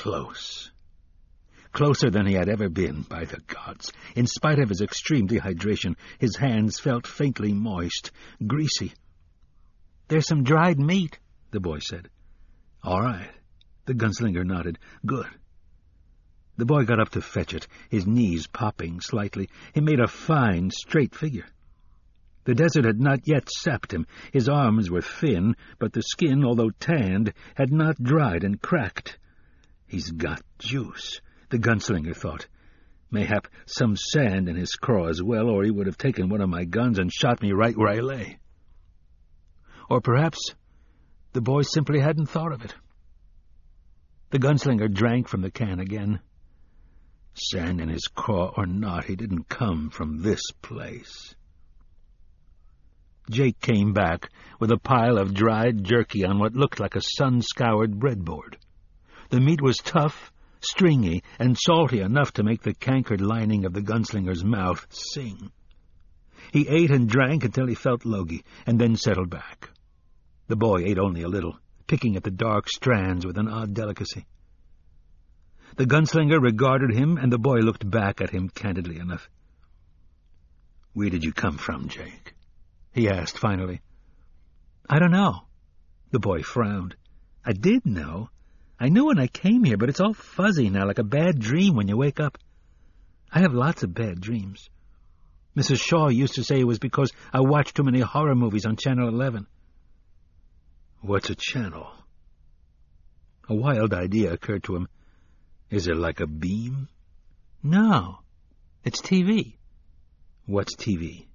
close. Closer than he had ever been, by the gods. In spite of his extreme dehydration, his hands felt faintly moist, greasy. "There's some dried meat," the boy said. "All right." The gunslinger nodded. "Good." The boy got up to fetch it, his knees popping slightly. He made a fine, straight figure. The desert had not yet sapped him. His arms were thin, but the skin, although tanned, had not dried and cracked. "He's got juice," the gunslinger thought. "Mayhap some sand in his craw as well, or he would have taken one of my guns and shot me right where I lay." Or perhaps the boy simply hadn't thought of it. The gunslinger drank from the can again. Sand in his craw or not, he didn't come from this place. Jake came back with a pile of dried jerky on what looked like a sun-scoured breadboard. The meat was tough, stringy, and salty enough to make the cankered lining of the gunslinger's mouth sing. He ate and drank until he felt logy, and then settled back. The boy ate only a little, picking at the dark strands with an odd delicacy. The gunslinger regarded him, and the boy looked back at him candidly enough. "Where did you come from, Jake?" he asked finally. "I don't know." The boy frowned. "I did know. I knew when I came here, but it's all fuzzy now, like a bad dream when you wake up. I have lots of bad dreams. Mrs. Shaw used to say it was because I watched too many horror movies on Channel 11. "What's a channel?" A wild idea occurred to him. "Is it like a beam?" "No, it's TV." "What's TV?"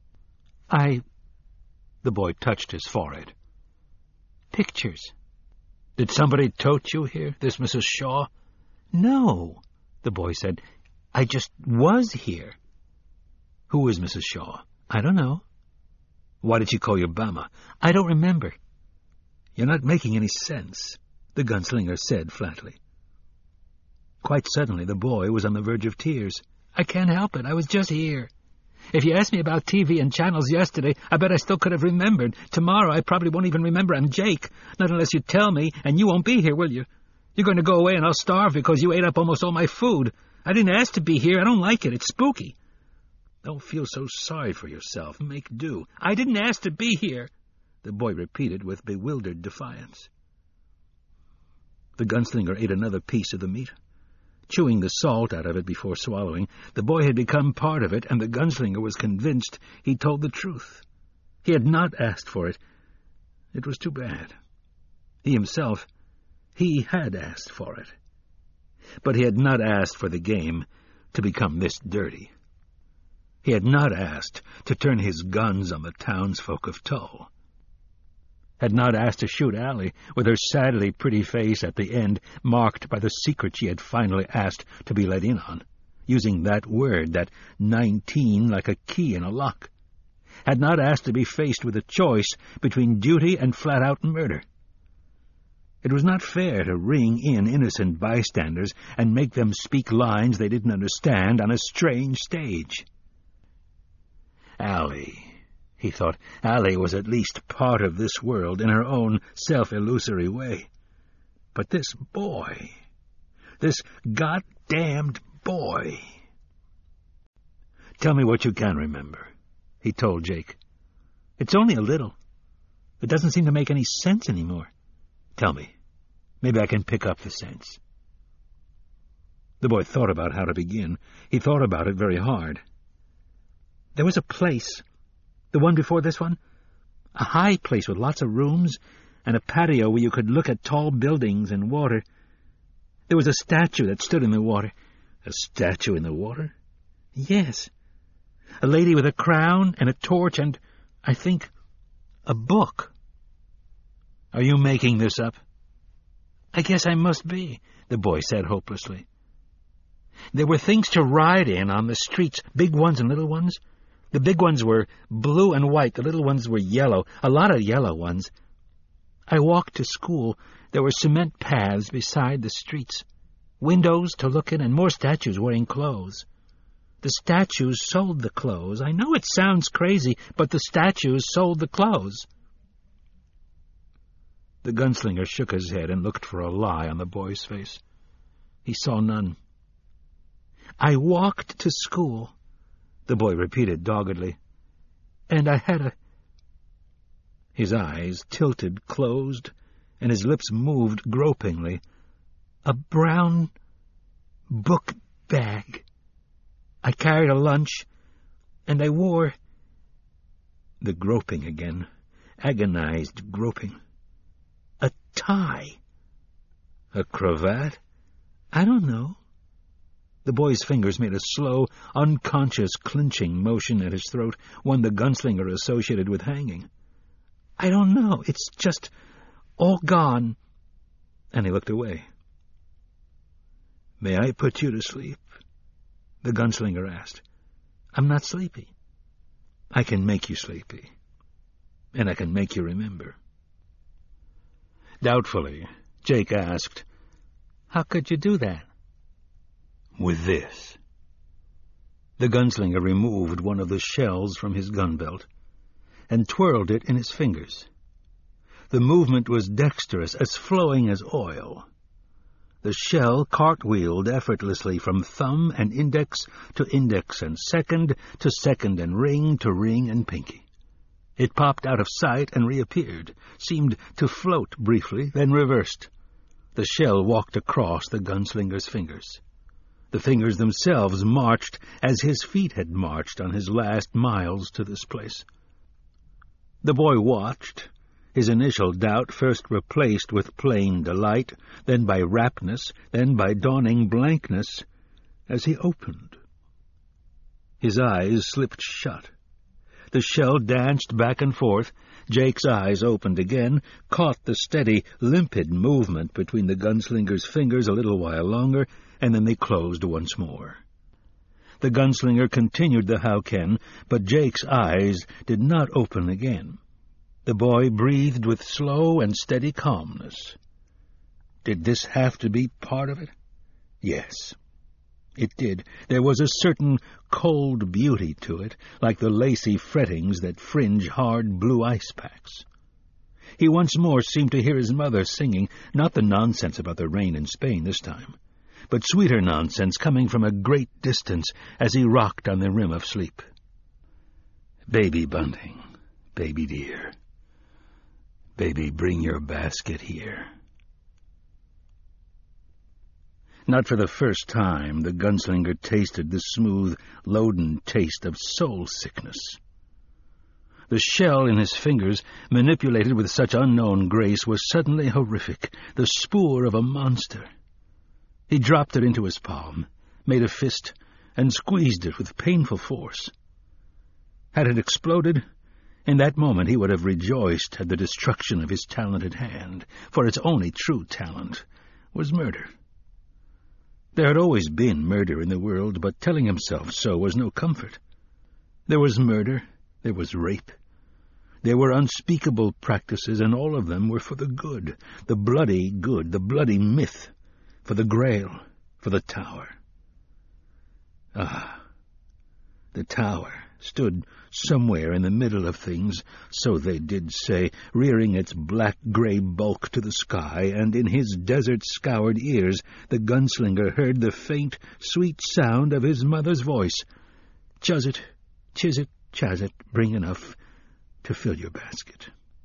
The boy touched his forehead. "Pictures." "Did somebody tote you here, this Mrs. Shaw?" "No," the boy said. "I just was here." "Who is Mrs. Shaw?" "I don't know." "Why did she call you Bama?" "I don't remember." "You're not making any sense," the gunslinger said flatly. Quite suddenly the boy was on the verge of tears. "I can't help it. I was just here. If you asked me about TV and channels yesterday, I bet I still could have remembered. Tomorrow I probably won't even remember I'm Jake, not unless you tell me, and you won't be here, will you? You're going to go away and I'll starve because you ate up almost all my food. I didn't ask to be here. I don't like it. It's spooky." "Don't feel so sorry for yourself. Make do." "I didn't ask to be here," the boy repeated with bewildered defiance. The gunslinger ate another piece of the meat. Chewing the salt out of it before swallowing, the boy had become part of it, and the gunslinger was convinced he'd told the truth. He had not asked for it. It was too bad. He himself, he had asked for it. But he had not asked for the game to become this dirty. He had not asked to turn his guns on the townsfolk of Tull. Had not asked to shoot Allie, with her sadly pretty face at the end marked by the secret she had finally asked to be let in on, using that word, that 19, like a key in a lock. Had not asked to be faced with a choice between duty and flat-out murder. It was not fair to ring in innocent bystanders and make them speak lines they didn't understand on a strange stage. Allie, he thought. Allie was at least part of this world in her own self-illusory way. But this boy, this goddamned boy... "Tell me what you can remember," he told Jake. "It's only a little. It doesn't seem to make any sense anymore. Tell me. Maybe I can pick up the sense." The boy thought about how to begin. He thought about it very hard. "There was a place, the one before this one, a high place with lots of rooms and a patio where you could look at tall buildings and water. There was a statue that stood in the water." "A statue in the water?" "Yes. A lady with a crown and a torch and, I think, a book." "Are you making this up?" "I guess I must be," the boy said hopelessly. "There were things to ride in on the streets, big ones and little ones. The big ones were blue and white, the little ones were yellow, a lot of yellow ones. I walked to school. There were cement paths beside the streets, windows to look in, and more statues wearing clothes. The statues sold the clothes. I know it sounds crazy, but the statues sold the clothes." The gunslinger shook his head and looked for a lie on the boy's face. He saw none. "I walked to school," the boy repeated doggedly, "and I had a—" His eyes tilted, closed, and his lips moved gropingly. "A brown book bag. I carried a lunch, and I wore—" The groping again, agonized groping. "A tie." "A cravat?" "I don't know." The boy's fingers made a slow, unconscious clinching motion at his throat, one the gunslinger associated with hanging. "I don't know. It's just all gone." And he looked away. "May I put you to sleep?" the gunslinger asked. "I'm not sleepy." "I can make you sleepy, and I can make you remember." Doubtfully, Jake asked, "How could you do that?" "With this." The gunslinger removed one of the shells from his gun belt and twirled it in his fingers. The movement was dexterous, as flowing as oil. The shell cartwheeled effortlessly from thumb and index to index and second to second and ring to ring and pinky. It popped out of sight and reappeared, seemed to float briefly, then reversed. The shell walked across the gunslinger's fingers. The fingers themselves marched as his feet had marched on his last miles to this place. The boy watched, his initial doubt first replaced with plain delight, then by raptness, then by dawning blankness, as he opened. His eyes slipped shut. The shell danced back and forth. Jake's eyes opened again, caught the steady, limpid movement between the gunslinger's fingers a little while longer, and then they closed once more. The gunslinger continued the howken, but Jake's eyes did not open again. The boy breathed with slow and steady calmness. Did this have to be part of it? Yes, it did. There was a certain cold beauty to it, like the lacy frettings that fringe hard blue ice packs. He once more seemed to hear his mother singing, not the nonsense about the rain in Spain this time, but sweeter nonsense coming from a great distance as he rocked on the rim of sleep. "Baby Bunting, baby dear. Baby, bring your basket here." Not for the first time, the gunslinger tasted the smooth, loaden taste of soul sickness. The shell in his fingers, manipulated with such unknown grace, was suddenly horrific, the spoor of a monster. He dropped it into his palm, made a fist, and squeezed it with painful force. Had it exploded, in that moment he would have rejoiced at the destruction of his talented hand, for its only true talent was murder. There had always been murder in the world, but telling himself so was no comfort. There was murder, there was rape. There were unspeakable practices, and all of them were for the good, the bloody good, the bloody myth, for the Grail, for the Tower. Ah, the Tower stood somewhere in the middle of things, so they did say, rearing its black-gray bulk to the sky, and in his desert-scoured ears the gunslinger heard the faint, sweet sound of his mother's voice. "Chuzit, chizit, chazit, bring enough to fill your basket."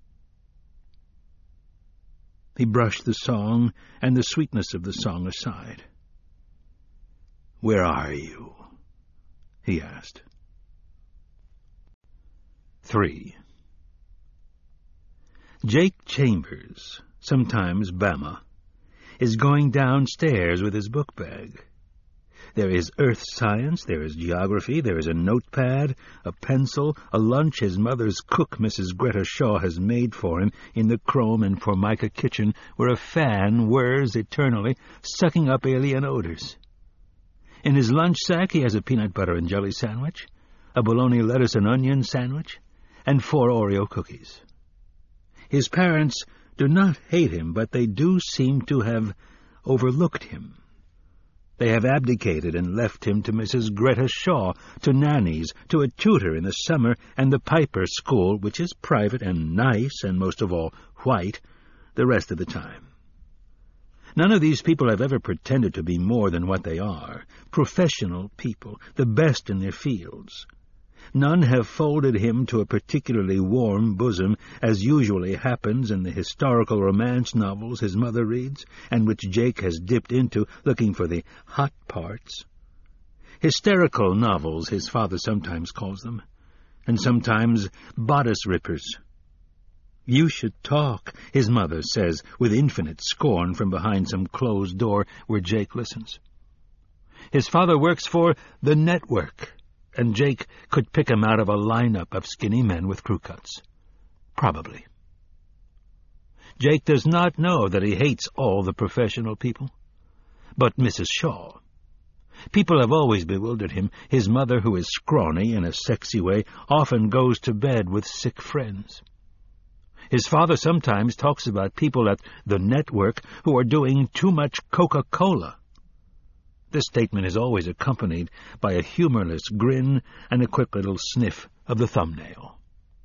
He brushed the song and the sweetness of the song aside. "Where are you?" he asked. 3. Jake Chambers, sometimes Bama, is going downstairs with his book bag. There is earth science, there is geography, there is a notepad, a pencil, a lunch his mother's cook, Mrs. Greta Shaw, has made for him in the chrome and formica kitchen, where a fan whirs eternally, sucking up alien odors. In his lunch sack he has a peanut butter and jelly sandwich, a bologna lettuce and onion sandwich, and 4 Oreo cookies. His parents do not hate him, but they do seem to have overlooked him. They have abdicated and left him to Mrs. Greta Shaw, to nannies, to a tutor in the summer, and the Piper School, which is private and nice, and most of all white, the rest of the time. None of these people have ever pretended to be more than what they are, professional people, the best in their fields. None have folded him to a particularly warm bosom, as usually happens in the historical romance novels his mother reads, and which Jake has dipped into, looking for the hot parts. Hysterical novels, his father sometimes calls them, and sometimes bodice-rippers. "You should talk," his mother says with infinite scorn from behind some closed door where Jake listens. His father works for the network, and Jake could pick him out of a lineup of skinny men with crew cuts. Probably. Jake does not know that he hates all the professional people. But Mrs. Shaw. People have always bewildered him. His mother, who is scrawny in a sexy way, often goes to bed with sick friends. His father sometimes talks about people at the network who are doing too much Coca-Cola. This statement is always accompanied by a humorless grin and a quick little sniff of the thumbnail.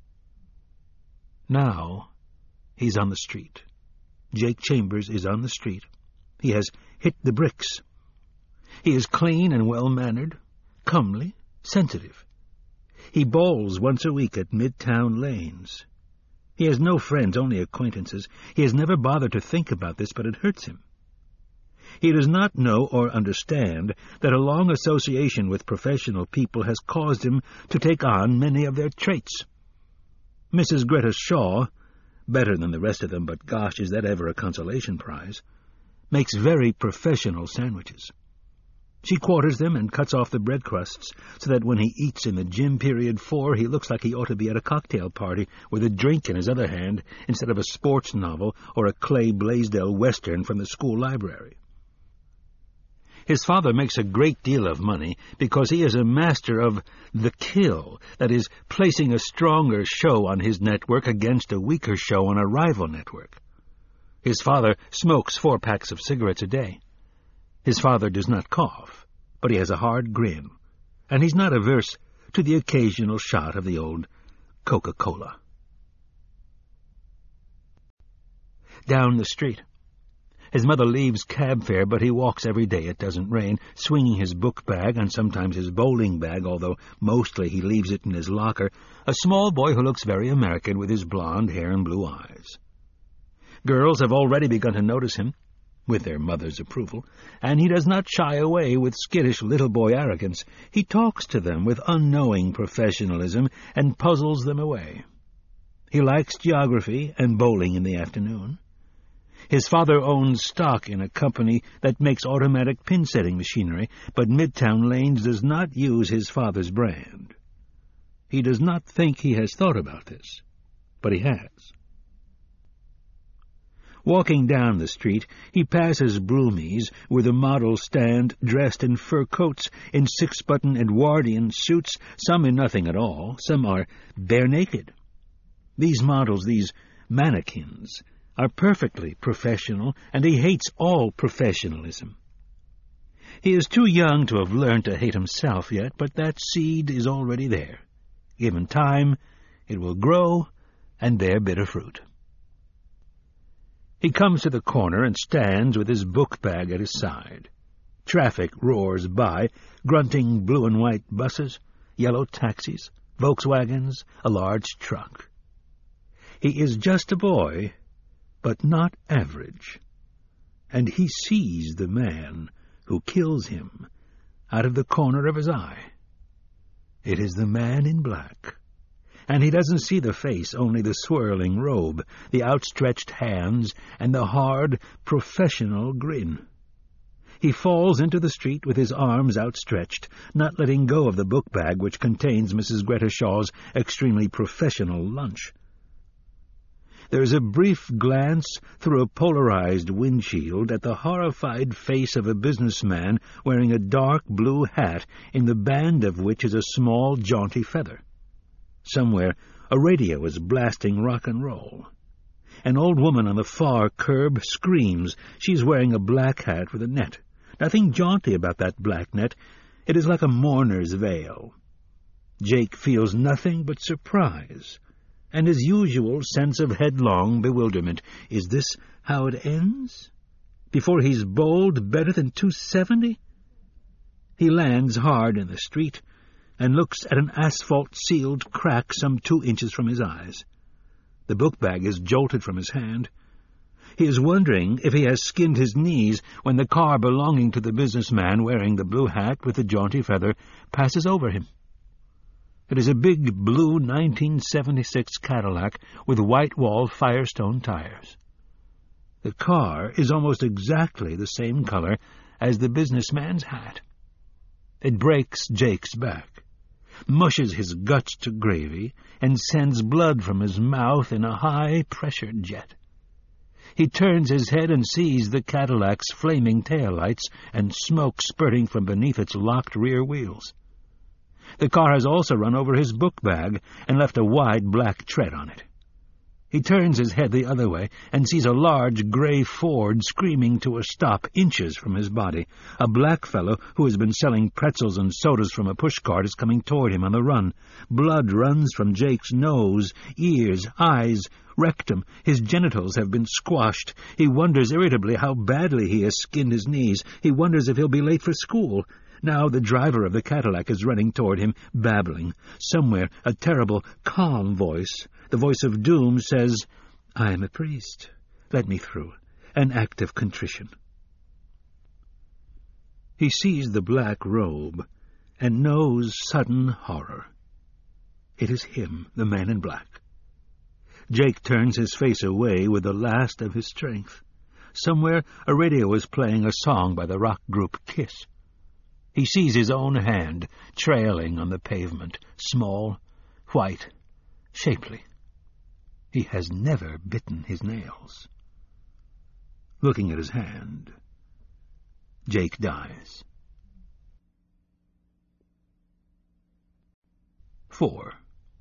Now he's on the street. Jake Chambers is on the street. He has hit the bricks. He is clean and well-mannered, comely, sensitive. He bowls once a week at Midtown Lanes. He has no friends, only acquaintances. He has never bothered to think about this, but it hurts him. He does not know or understand that a long association with professional people has caused him to take on many of their traits. Mrs. Greta Shaw, better than the rest of them, but gosh, is that ever a consolation prize, makes very professional sandwiches. She quarters them and cuts off the bread crusts so that when he eats in the gym period 4, he looks like he ought to be at a cocktail party with a drink in his other hand instead of a sports novel or a Clay Blaisdell Western from the school library. His father makes a great deal of money because he is a master of the kill, that is, placing a stronger show on his network against a weaker show on a rival network. His father smokes 4 packs of cigarettes a day. His father does not cough, but he has a hard grin, and he's not averse to the occasional shot of the old Coca-Cola. Down the street. His mother leaves cab fare, but he walks every day, it doesn't rain, swinging his book bag and sometimes his bowling bag, although mostly he leaves it in his locker, a small boy who looks very American with his blonde hair and blue eyes. Girls have already begun to notice him, with their mother's approval, and he does not shy away with skittish little boy arrogance. He talks to them with unknowing professionalism and puzzles them away. He likes geography and bowling in the afternoon. His father owns stock in a company that makes automatic pin-setting machinery, but Midtown Lanes does not use his father's brand. He does not think he has thought about this, but he has. Walking down the street, he passes Bloomies, where the models stand dressed in fur coats, in 6-button Edwardian suits, some in nothing at all, some are bare naked. These models, these mannequins, are perfectly professional, and he hates all professionalism. He is too young to have learned to hate himself yet, but that seed is already there. Given time, it will grow and bear bitter fruit. He comes to the corner and stands with his book bag at his side. Traffic roars by, grunting blue and white buses, yellow taxis, Volkswagens, a large truck. He is just a boy, but not average, and he sees the man who kills him out of the corner of his eye. It is the man in black. And he doesn't see the face, only the swirling robe, the outstretched hands, and the hard, professional grin. He falls into the street with his arms outstretched, not letting go of the book bag which contains Mrs. Greta Shaw's extremely professional lunch. There is a brief glance through a polarized windshield at the horrified face of a businessman wearing a dark blue hat in the band of which is a small, jaunty feather. Somewhere, a radio is blasting rock and roll. An old woman on the far curb screams. She's wearing a black hat with a net. Nothing jaunty about that black net. It is like a mourner's veil. Jake feels nothing but surprise, and his usual sense of headlong bewilderment. Is this how it ends? before he's bowled better than 270? He lands hard in the street and looks at an asphalt-sealed crack some 2 inches from his eyes. The book bag is jolted from his hand. He is wondering if he has skinned his knees when the car belonging to the businessman wearing the blue hat with the jaunty feather passes over him. It is a big blue 1976 Cadillac with white-wall Firestone tires. The car is almost exactly the same color as the businessman's hat. It breaks Jake's back, mushes his guts to gravy, and sends blood from his mouth in a high-pressure jet. He turns his head and sees the Cadillac's flaming taillights and smoke spurting from beneath its locked rear wheels. The car has also run over his book bag and left a wide black tread on it. He turns his head the other way and sees a large gray Ford screaming to a stop inches from his body. A black fellow who has been selling pretzels and sodas from a pushcart is coming toward him on the run. Blood runs from Jake's nose, ears, eyes, rectum. His genitals have been squashed. He wonders irritably how badly he has skinned his knees. He wonders if he'll be late for school. Now the driver of the Cadillac is running toward him, babbling. Somewhere a terrible, calm voice, the voice of doom, says, "I am a priest. Let me through. An act of contrition." He sees the black robe and knows sudden horror. It is him, the man in black. Jake turns his face away with the last of his strength. Somewhere a radio is playing a song by the rock group Kiss. He sees his own hand trailing on the pavement, small, white, shapely. He has never bitten his nails. Looking at his hand, Jake dies. 4.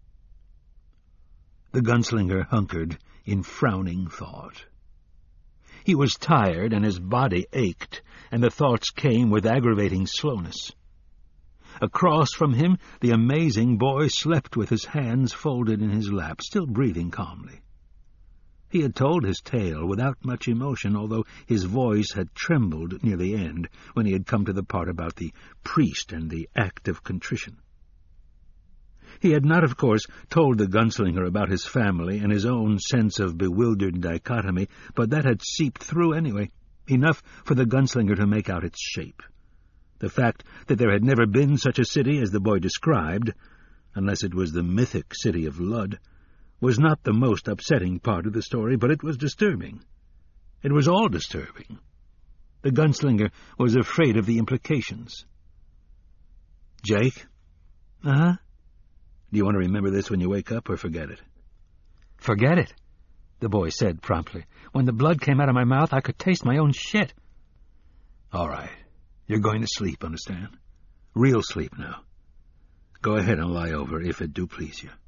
The gunslinger hunkered in frowning thought. He was tired, and his body ached, and the thoughts came with aggravating slowness. Across from him, the amazing boy slept with his hands folded in his lap, still breathing calmly. He had told his tale without much emotion, although his voice had trembled near the end, when he had come to the part about the priest and the act of contrition. He had not, of course, told the gunslinger about his family and his own sense of bewildered dichotomy, but that had seeped through anyway, enough for the gunslinger to make out its shape. The fact that there had never been such a city as the boy described, unless it was the mythic city of Ludd, was not the most upsetting part of the story, but it was disturbing. It was all disturbing. The gunslinger was afraid of the implications. "Jake?" "Uh-huh." "Do you want to remember this when you wake up, or forget it?" "Forget it," the boy said promptly. "When the blood came out of my mouth, I could taste my own shit." "All right. You're going to sleep, understand? Real sleep now. Go ahead and lie over, if it do please you."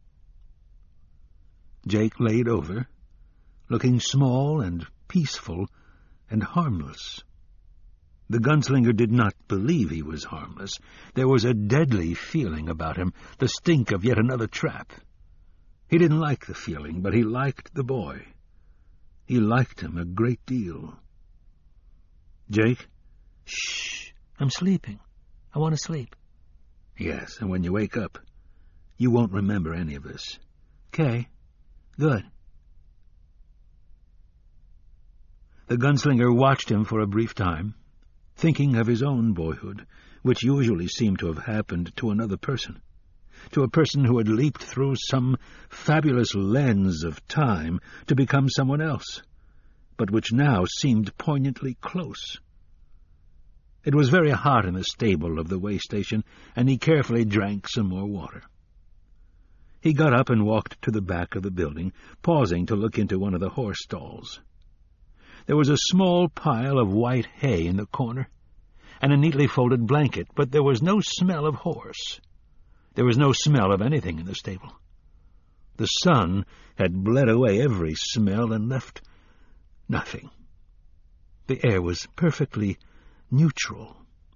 Jake laid over, looking small and peaceful and harmless. The gunslinger did not believe he was harmless. There was a deadly feeling about him, the stink of yet another trap. He didn't like the feeling, but he liked the boy. He liked him a great deal. "Jake?" "Shh, I'm sleeping. I want to sleep." "Yes, and when you wake up, you won't remember any of this." "'Kay, good." The gunslinger watched him for a brief time, thinking of his own boyhood, which usually seemed to have happened to another person, to a person who had leaped through some fabulous lens of time to become someone else, but which now seemed poignantly close. It was very hot in the stable of the way station, and he carefully drank some more water. He got up and walked to the back of the building, pausing to look into one of the horse stalls. There was a small pile of white hay in the corner, and a neatly folded blanket, but there was no smell of horse. There was no smell of anything in the stable. The sun had bled away every smell and left nothing. The air was perfectly neutral.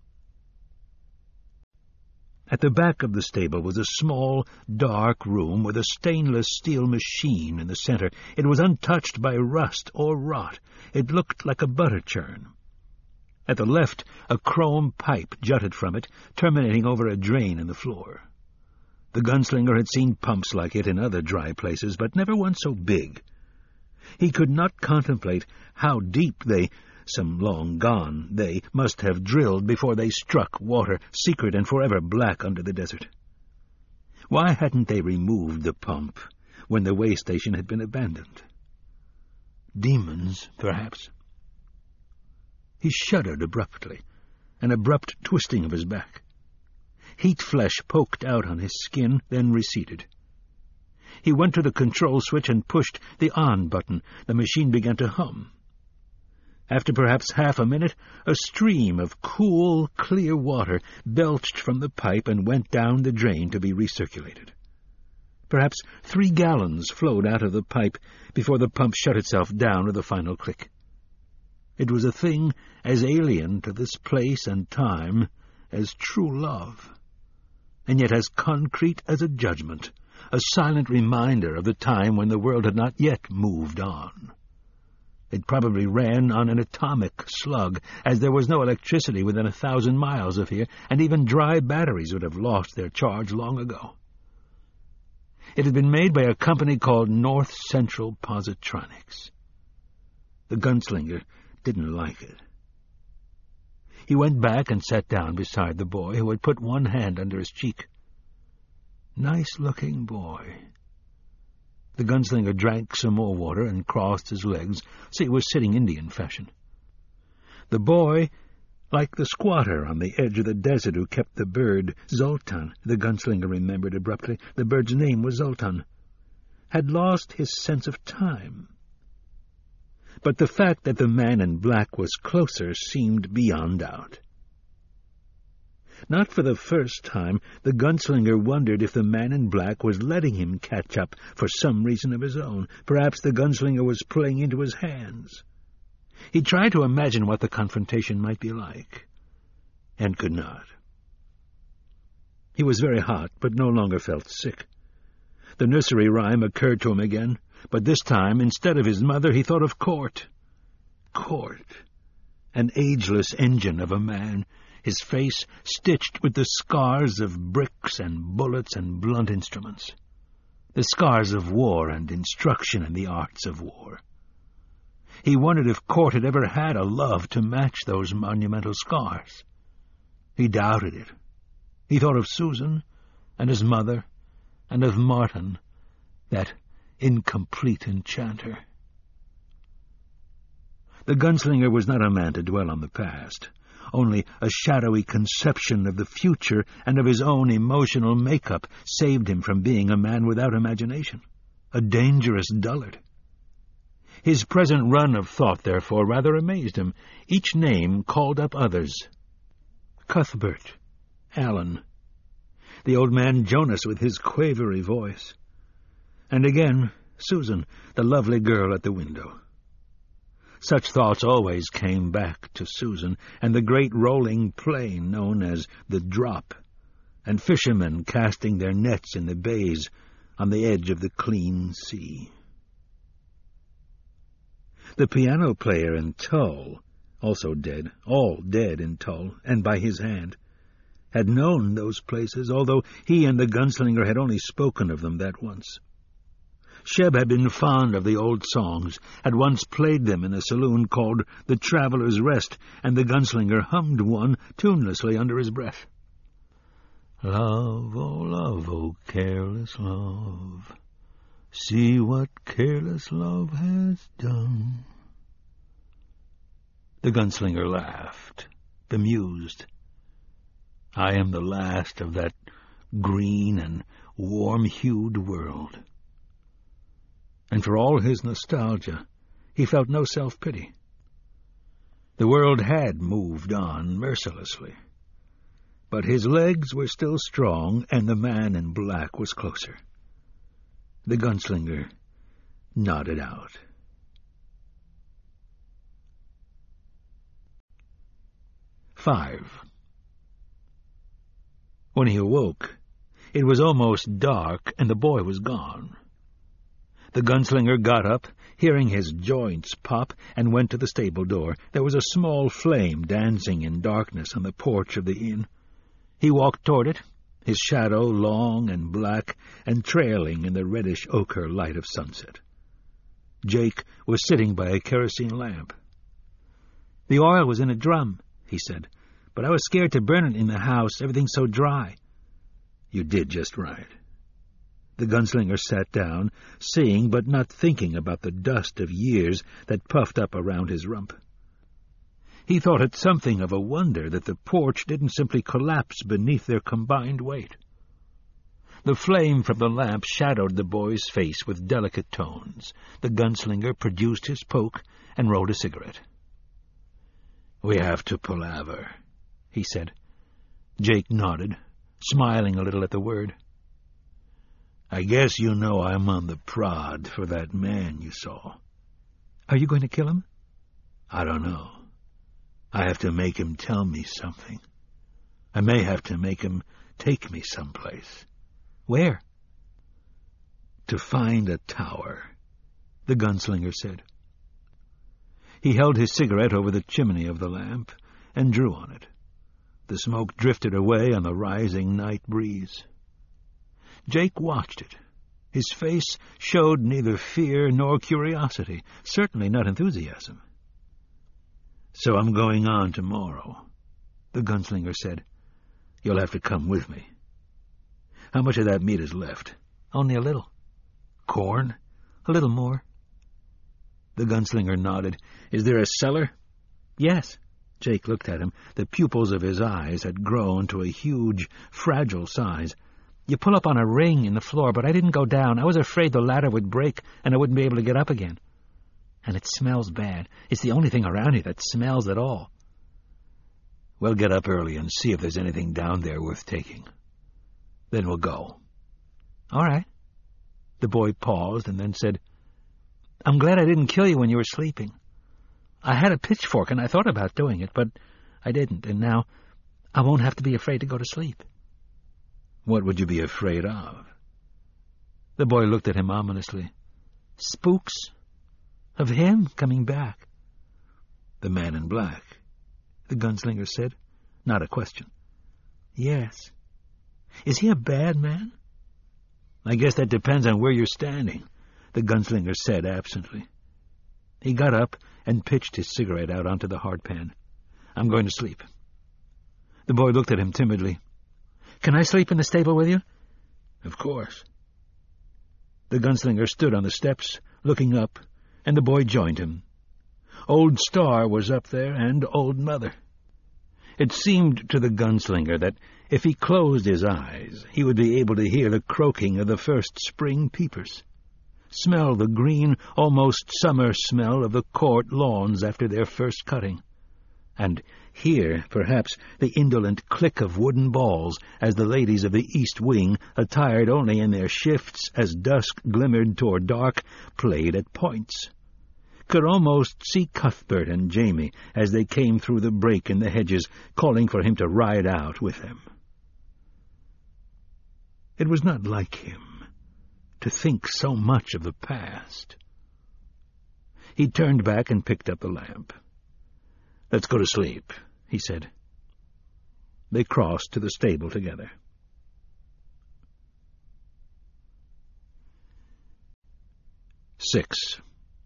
At the back of the stable was a small, dark room with a stainless steel machine in the center. It was untouched by rust or rot. It looked like a butter churn. At the left, a chrome pipe jutted from it, terminating over a drain in the floor. The gunslinger had seen pumps like it in other dry places, but never one so big. He could not contemplate how deep some long gone, they must have drilled before they struck water, secret and forever black under the desert. Why hadn't they removed the pump when the way station had been abandoned? Demons, perhaps. He shuddered abruptly, an abrupt twisting of his back. Heat flesh poked out on his skin, then receded. He went to the control switch and pushed the on button. The machine began to hum. After perhaps half a minute, a stream of cool, clear water belched from the pipe and went down the drain to be recirculated. Perhaps 3 gallons flowed out of the pipe before the pump shut itself down with a final click. It was a thing as alien to this place and time as true love, and yet as concrete as a judgment, a silent reminder of the time when the world had not yet moved on. It probably ran on an atomic slug, as there was no electricity within 1,000 miles of here, and even dry batteries would have lost their charge long ago. It had been made by a company called North Central Positronics. The gunslinger didn't like it. He went back and sat down beside the boy, who had put one hand under his cheek. Nice-looking boy. The gunslinger drank some more water and crossed his legs, so he was sitting Indian fashion. The boy, like the squatter on the edge of the desert who kept the bird, Zoltan, the gunslinger remembered abruptly, the bird's name was Zoltan, had lost his sense of time. But the fact that the man in black was closer seemed beyond doubt. Not for the first time, the gunslinger wondered if the man in black was letting him catch up for some reason of his own. Perhaps the gunslinger was playing into his hands. He tried to imagine what the confrontation might be like, and could not. He was very hot, but no longer felt sick. The nursery rhyme occurred to him again, but this time, instead of his mother, he thought of Court. Court, an ageless engine of a man, his face stitched with the scars of bricks and bullets and blunt instruments, the scars of war and instruction in the arts of war. He wondered if Court had ever had a love to match those monumental scars. He doubted it. He thought of Susan and his mother and of Martin, that incomplete enchanter. The gunslinger was not a man to dwell on the past. Only a shadowy conception of the future and of his own emotional makeup saved him from being a man without imagination, a dangerous dullard. His present run of thought, therefore, rather amazed him. Each name called up others. Cuthbert, Allen, the old man Jonas with his quavery voice, and again Susan, the lovely girl at the window. Such thoughts always came back to Susan, and the great rolling plain known as the Drop, and fishermen casting their nets in the bays on the edge of the clean sea. The piano player in Tull, also dead, all dead in Tull, and by his hand, had known those places, although he and the gunslinger had only spoken of them that once. Sheb had been fond of the old songs, had once played them in a saloon called The Traveller's Rest, and the gunslinger hummed one tunelessly under his breath. Love, oh, careless love, see what careless love has done. The gunslinger laughed, bemused. I am the last of that green and warm-hued world. And for all his nostalgia, he felt no self-pity. The world had moved on mercilessly, but his legs were still strong, and the man in black was closer. The gunslinger nodded out. When he awoke, it was almost dark, and the boy was gone. The gunslinger got up, hearing his joints pop, and went to the stable door. There was a small flame dancing in darkness on the porch of the inn. He walked toward it, his shadow long and black and trailing in the reddish ochre light of sunset. Jake was sitting by a kerosene lamp. "The oil was in a drum," he said, "but I was scared to burn it in the house. Everything's so dry." "You did just right." The gunslinger sat down, seeing but not thinking about the dust of years that puffed up around his rump. He thought it something of a wonder that the porch didn't simply collapse beneath their combined weight. The flame from the lamp shadowed the boy's face with delicate tones. The gunslinger produced his poke and rolled a cigarette. "We have to palaver," he said. Jake nodded, smiling a little at the word. "I guess you know I'm on the prod for that man you saw." "Are you going to kill him?" "I don't know. I have to make him tell me something. I may have to make him take me someplace." "Where?" "To find a tower," the gunslinger said. He held his cigarette over the chimney of the lamp and drew on it. The smoke drifted away on the rising night breeze. Jake watched it. His face showed neither fear nor curiosity, certainly not enthusiasm. "So I'm going on tomorrow," the gunslinger said. "You'll have to come with me. How much of that meat is left?" "Only a little." "Corn?" "A little more." The gunslinger nodded. "Is there a cellar?" "Yes." Jake looked at him. The pupils of his eyes had grown to a huge, fragile size. "You pull up on a ring in the floor, but I didn't go down. I was afraid the ladder would break and I wouldn't be able to get up again. And it smells bad. It's the only thing around here that smells at all." "We'll get up early and see if there's anything down there worth taking. Then we'll go." "All right." The boy paused and then said, "I'm glad I didn't kill you when you were sleeping. I had a pitchfork and I thought about doing it, but I didn't, and now I won't have to be afraid to go to sleep." "What would you be afraid of?" The boy looked at him ominously. "Spooks. Of him coming back." "The man in black," the gunslinger said, not a question. "Yes. Is he a bad man?" "I guess that depends on where you're standing," the gunslinger said absently. He got up and pitched his cigarette out onto the hardpan. "I'm going to sleep." The boy looked at him timidly. "Can I sleep in the stable with you?" "Of course." The gunslinger stood on the steps, looking up, and the boy joined him. Old Star was up there, and Old Mother. It seemed to the gunslinger that if he closed his eyes, he would be able to hear the croaking of the first spring peepers, smell the green, almost summer smell of the court lawns after their first cutting, and hear, perhaps, the indolent click of wooden balls as the ladies of the East Wing, attired only in their shifts as dusk glimmered toward dark, played at points. Could almost see Cuthbert and Jamie as they came through the break in the hedges, calling for him to ride out with them. It was not like him to think so much of the past. He turned back and picked up the lamp. "Let's go to sleep," he said. They crossed to the stable together. 6.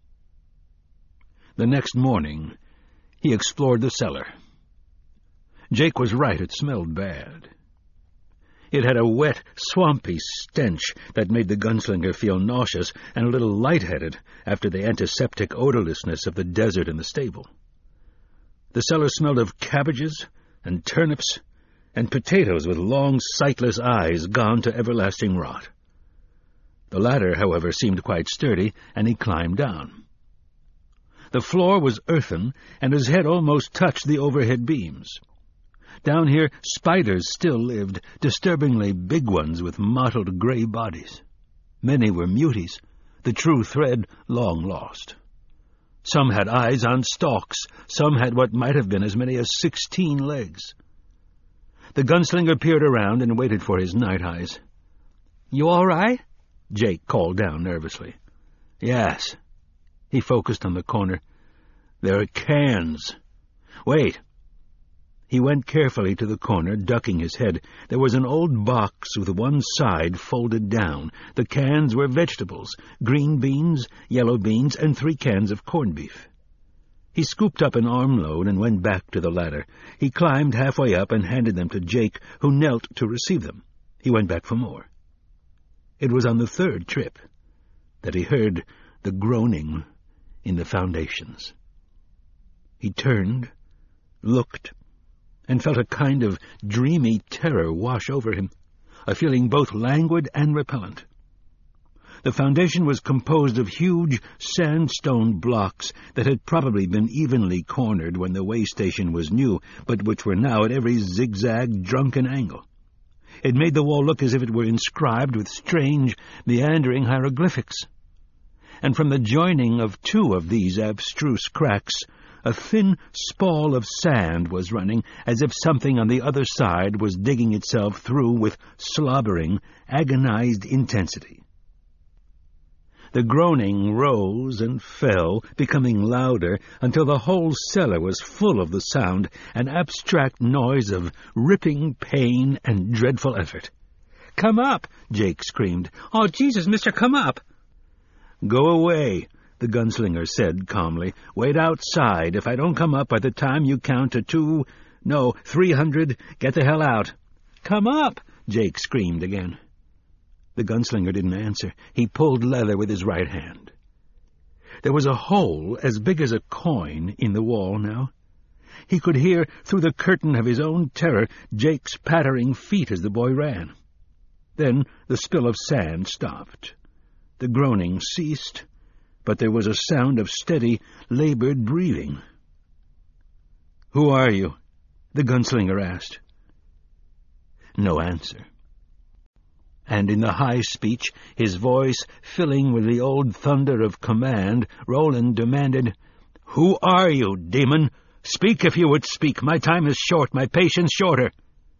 The next morning, he explored the cellar. Jake was right, it smelled bad. It had a wet, swampy stench that made the gunslinger feel nauseous and a little lightheaded after the antiseptic odorlessness of the desert in the stable. The cellar smelled of cabbages and turnips and potatoes with long, sightless eyes gone to everlasting rot. The latter, however, seemed quite sturdy, and he climbed down. The floor was earthen, and his head almost touched the overhead beams. Down here, spiders still lived, disturbingly big ones with mottled gray bodies. Many were muties, the true thread long lost. Some had eyes on stalks, some had what might have been as many as 16 legs. The gunslinger peered around and waited for his night eyes. "You all right?" Jake called down nervously. Yes. He focused on the corner. There are cans. Wait. He went carefully to the corner, ducking his head. There was an old box with one side folded down. The cans were vegetables, green beans, yellow beans, and 3 cans of corned beef. He scooped up an armload and went back to the ladder. He climbed halfway up and handed them to Jake, who knelt to receive them. He went back for more. It was on the 3rd trip that he heard the groaning in the foundations. He turned, looked, and felt a kind of dreamy terror wash over him, a feeling both languid and repellent. The foundation was composed of huge sandstone blocks that had probably been evenly cornered when the way station was new, but which were now at every zigzag, drunken angle. It made the wall look as if it were inscribed with strange, meandering hieroglyphics. And from the joining of 2 of these abstruse cracks, a thin spall of sand was running, as if something on the other side was digging itself through with slobbering, agonized intensity. The groaning rose and fell, becoming louder, until the whole cellar was full of the sound, an abstract noise of ripping pain and dreadful effort. "Come up!" Jake screamed. "Oh, Jesus, mister, come up!" "Go away," the gunslinger said calmly. "Wait outside. If I don't come up by the time you count to 300, get the hell out." "Come up!" Jake screamed again. The gunslinger didn't answer. He pulled leather with his right hand. There was a hole as big as a coin in the wall now. He could hear, through the curtain of his own terror, Jake's pattering feet as the boy ran. Then the spill of sand stopped. The groaning ceased, but there was a sound of steady, labored breathing. "Who are you?" the gunslinger asked. No answer. And in the high speech, his voice filling with the old thunder of command, Roland demanded, "Who are you, demon? Speak if you would speak. My time is short, my patience shorter."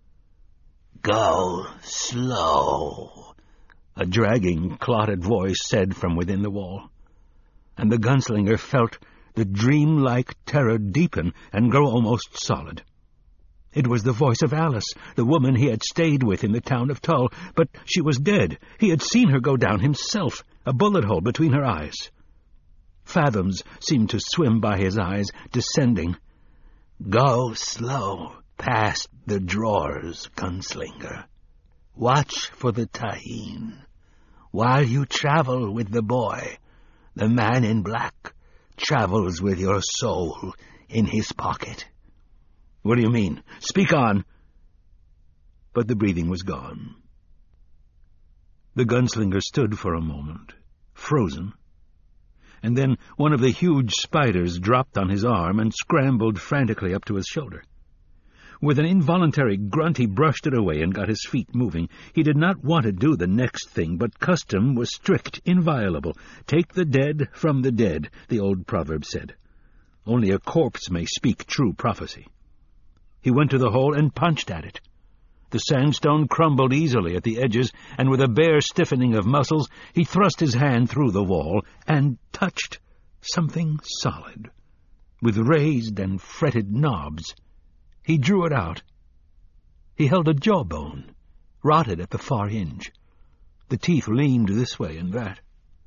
"Go slow," a dragging, clotted voice said from within the wall. And the gunslinger felt the dream-like terror deepen and grow almost solid. It was the voice of Alice, the woman he had stayed with in the town of Tull, but she was dead. He had seen her go down himself, a bullet hole between her eyes. Fathoms seemed to swim by his eyes, descending. "Go slow past the drawers, gunslinger. Watch for the Taheen. While you travel with the boy, the man in black travels with your soul in his pocket." "What do you mean? Speak on." But the breathing was gone. The gunslinger stood for a moment, frozen, and then one of the huge spiders dropped on his arm and scrambled frantically up to his shoulder. With an involuntary grunt, he brushed it away and got his feet moving. He did not want to do the next thing, but custom was strict, inviolable. "Take the dead from the dead," the old proverb said. Only a corpse may speak true prophecy. He went to the hole and punched at it. The sandstone crumbled easily at the edges, and with a bare stiffening of muscles, he thrust his hand through the wall and touched something solid, with raised and fretted knobs. He drew it out. He held a jawbone, rotted at the far hinge. The teeth leaned this way and that.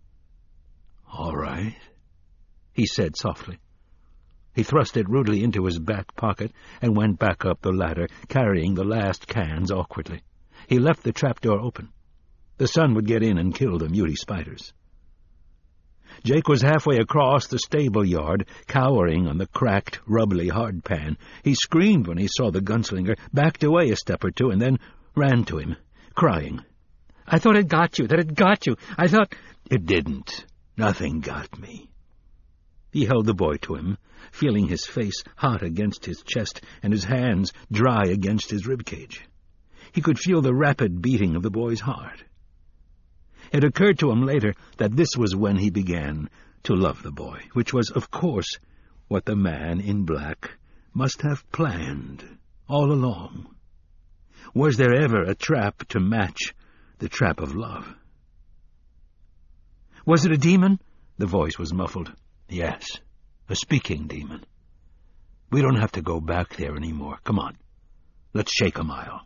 "All right," he said softly. He thrust it rudely into his back pocket and went back up the ladder, carrying the last cans awkwardly. He left the trapdoor open. The sun would get in and kill the muty spiders. Jake was halfway across the stable yard, cowering on the cracked, rubbly hardpan. He screamed when he saw the gunslinger, backed away a step or two, and then ran to him, crying, "I thought it got you, that it got you. I thought—" "It didn't. Nothing got me." He held the boy to him, feeling his face hot against his chest and his hands dry against his ribcage. He could feel the rapid beating of the boy's heart. It occurred to him later that this was when he began to love the boy, which was, of course, what the man in black must have planned all along. Was there ever a trap to match the trap of love? "Was it a demon?" The voice was muffled. "Yes, a speaking demon. We don't have to go back there anymore. Come on. Let's shake a mile."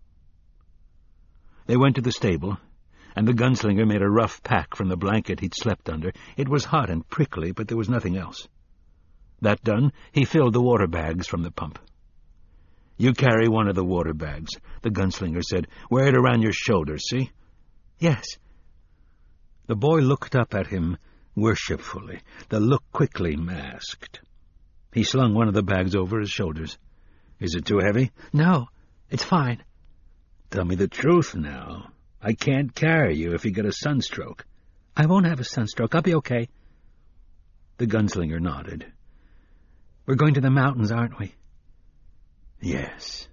They went to the stable, and the gunslinger made a rough pack from the blanket he'd slept under. It was hot and prickly, but there was nothing else. That done, he filled the water bags from the pump. "You carry one of the water bags," the gunslinger said. "Wear it around your shoulders, see?" "Yes." The boy looked up at him worshipfully, the look quickly masked. He slung one of the bags over his shoulders. "Is it too heavy?" "No, it's fine." "Tell me the truth now. I can't carry you if you get a sunstroke." "I won't have a sunstroke. I'll be okay." The gunslinger nodded. "We're going to the mountains, aren't we?" "Yes."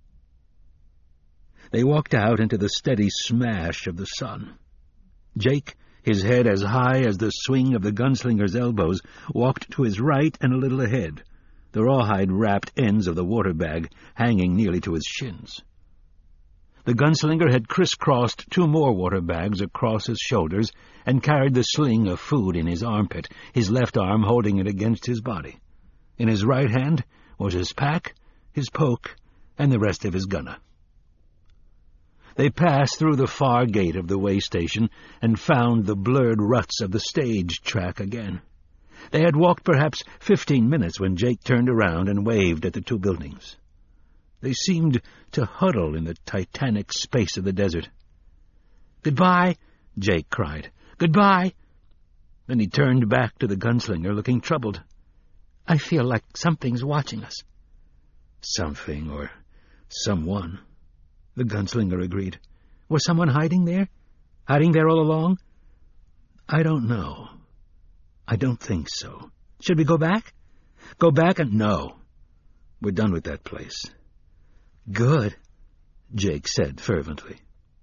They walked out into the steady smash of the sun. Jake, his head as high as the swing of the gunslinger's elbows, walked to his right and a little ahead, the rawhide-wrapped ends of the water bag hanging nearly to his shins. The gunslinger had crisscrossed 2 more water bags across his shoulders and carried the sling of food in his armpit, his left arm holding it against his body. In his right hand was his pack, his poke, and the rest of his gunna. They passed through the far gate of the way station and found the blurred ruts of the stage track again. They had walked perhaps 15 minutes when Jake turned around and waved at the 2 buildings. They seemed to huddle in the titanic space of the desert. "Goodbye," Jake cried. "Goodbye." Then he turned back to the gunslinger, looking troubled. "I feel like something's watching us." "Something or someone," the gunslinger agreed. "Was someone hiding there? Hiding there all along?" "I don't know. I don't think so." "Should we go back?" "Go back and no. We're done with that place." "Good," Jake said fervently.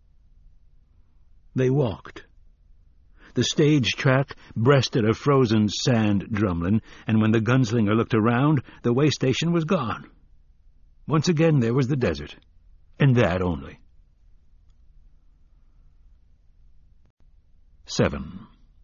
They walked. The stage track breasted a frozen sand drumlin, and when the gunslinger looked around, the way station was gone. Once again there was the desert, and that only. 7.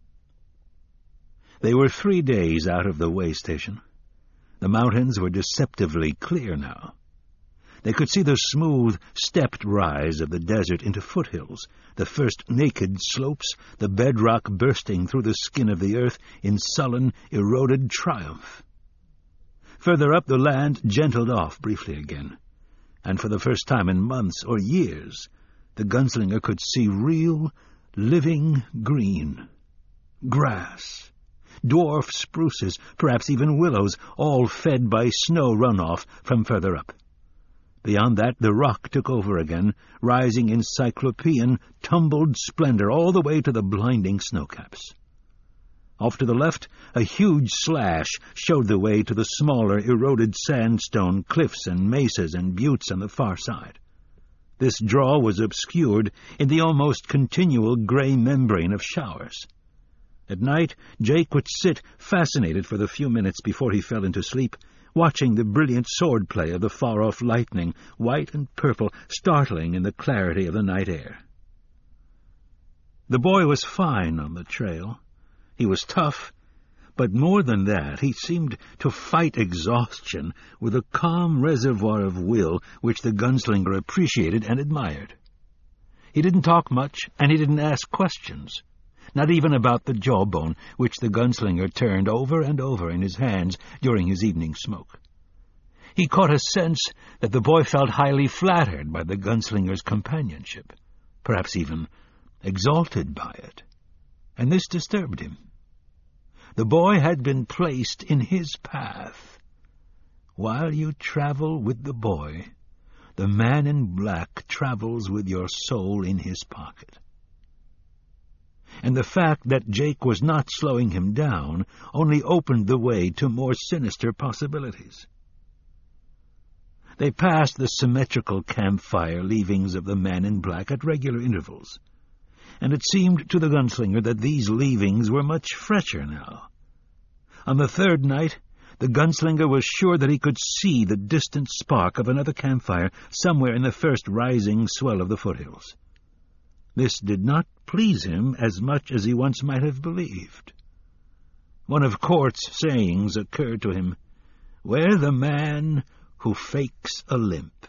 They were 3 days out of the way station. The mountains were deceptively clear now. They could see the smooth, stepped rise of the desert into foothills, the first naked slopes, the bedrock bursting through the skin of the earth in sullen, eroded triumph. Further up, the land gentled off briefly again, and for the first time in months or years, the gunslinger could see real, living green. Grass, dwarf spruces, perhaps even willows, all fed by snow runoff from further up. Beyond that, the rock took over again, rising in cyclopean, tumbled splendor all the way to the blinding snowcaps. Off to the left, a huge slash showed the way to the smaller, eroded sandstone cliffs and mesas and buttes on the far side. This draw was obscured in the almost continual gray membrane of showers. At night, Jake would sit fascinated for the few minutes before he fell into sleep, watching the brilliant swordplay of the far-off lightning, white and purple, startling in the clarity of the night air. The boy was fine on the trail. He was tough, but more than that, he seemed to fight exhaustion with a calm reservoir of will which the gunslinger appreciated and admired. He didn't talk much, and he didn't ask questions. Not even about the jawbone, which the gunslinger turned over and over in his hands during his evening smoke. He caught a sense that the boy felt highly flattered by the gunslinger's companionship, perhaps even exalted by it, and this disturbed him. The boy had been placed in his path. While you travel with the boy, the man in black travels with your soul in his pocket. And the fact that Jake was not slowing him down only opened the way to more sinister possibilities. They passed the symmetrical campfire leavings of the man in black at regular intervals, and it seemed to the gunslinger that these leavings were much fresher now. On the 3rd night, the gunslinger was sure that he could see the distant spark of another campfire somewhere in the first rising swell of the foothills. This did not please him as much as he once might have believed. One of Court's sayings occurred to him. "We're the man who fakes a limp."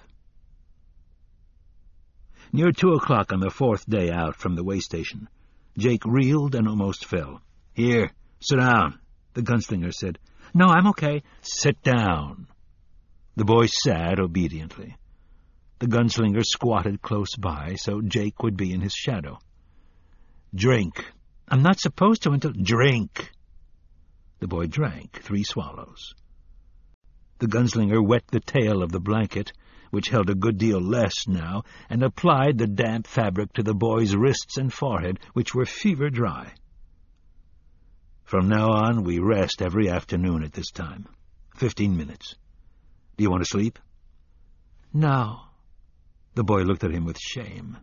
Near 2 o'clock on the 4th day out from the way station, Jake reeled and almost fell. "Here, sit down," the gunslinger said. "No, I'm okay." "Sit down." The boy sat obediently. The gunslinger squatted close by, so Jake would be in his shadow. "Drink." "I'm not supposed to until—" "Drink." The boy drank 3 swallows. The gunslinger wet the tail of the blanket, which held a good deal less now, and applied the damp fabric to the boy's wrists and forehead, which were fever-dry. "From now on, we rest every afternoon at this time. 15 minutes. Do you want to sleep?" "No." The boy looked at him with shame.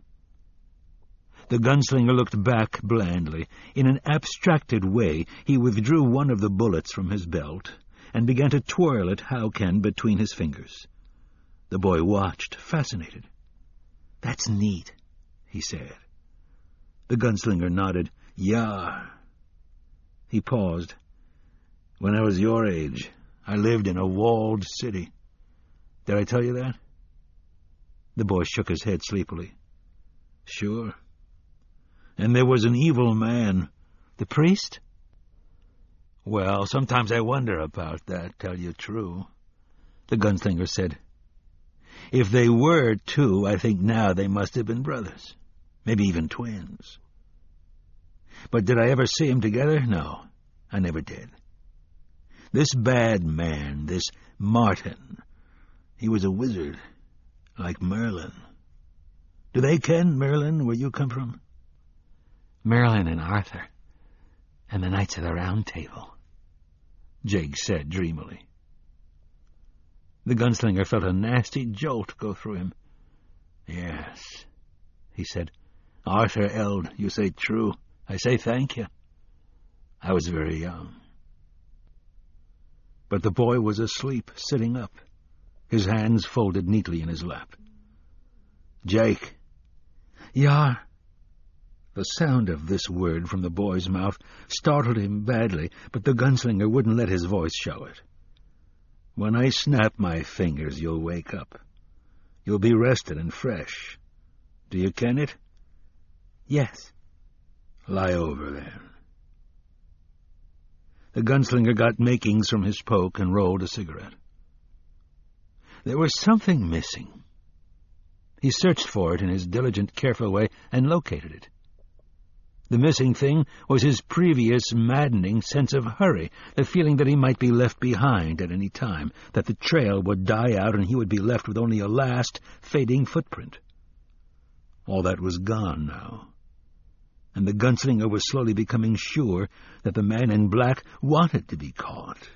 The gunslinger looked back blandly. In an abstracted way, he withdrew one of the bullets from his belt and began to twirl it how-can between his fingers. The boy watched, fascinated. "That's neat," he said. The gunslinger nodded. "Yeah." He paused. "When I was your age, I lived in a walled city. Did I tell you that?" The boy shook his head sleepily. "Sure. And there was an evil man." "The priest?" "Well, sometimes I wonder about that, tell you true," the gunslinger said. "If they were two, I think now they must have been brothers, maybe even twins. But did I ever see them together? No, I never did. This bad man, this Martin, he was a wizard, like Merlin. Do they ken Merlin, where you come from?" "Merlin and Arthur, and the Knights of the Round Table," Jake said dreamily. The gunslinger felt a nasty jolt go through him. "Yes," he said. "Arthur Eld, you say true. I say thank you. I was very young." But the boy was asleep, sitting up, his hands folded neatly in his lap. "Jake." "Yar." The sound of this word from the boy's mouth startled him badly, but the gunslinger wouldn't let his voice show it. "When I snap my fingers, you'll wake up. You'll be rested and fresh. Do you ken it?" "Yes." "Lie over, then." The gunslinger got makings from his poke and rolled a cigarette. There was something missing. He searched for it in his diligent, careful way and located it. The missing thing was his previous maddening sense of hurry, the feeling that he might be left behind at any time, that the trail would die out and he would be left with only a last, fading footprint. All that was gone now, and the gunslinger was slowly becoming sure that the man in black wanted to be caught.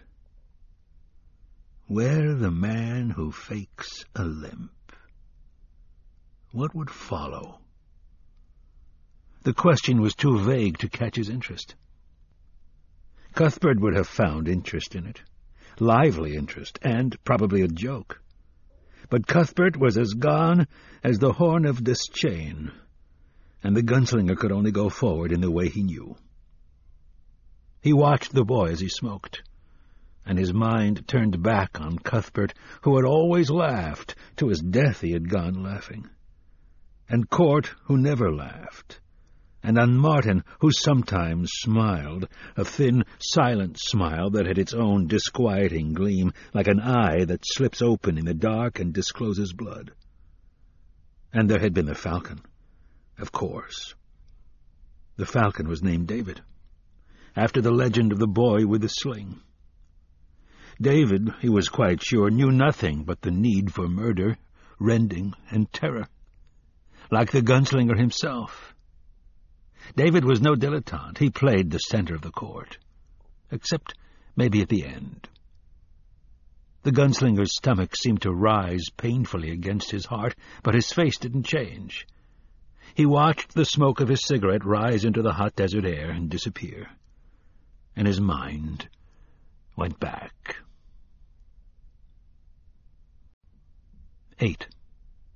Where the man who fakes a limp? What would follow? The question was too vague to catch his interest. Cuthbert would have found interest in it, lively interest, and probably a joke. But Cuthbert was as gone as the horn of Deschain, and the gunslinger could only go forward in the way he knew. He watched the boy as he smoked, and his mind turned back on Cuthbert, who had always laughed. To his death he had gone laughing. And Court, who never laughed. And on Martin, who sometimes smiled, a thin, silent smile that had its own disquieting gleam, like an eye that slips open in the dark and discloses blood. And there had been the falcon, of course. The falcon was named David, after the legend of the boy with the sling. David, he was quite sure, knew nothing but the need for murder, rending, and terror, like the gunslinger himself. David was no dilettante. He played the center of the court, except maybe at the end. The gunslinger's stomach seemed to rise painfully against his heart, but his face didn't change. He watched the smoke of his cigarette rise into the hot desert air and disappear, and his mind went back. 8.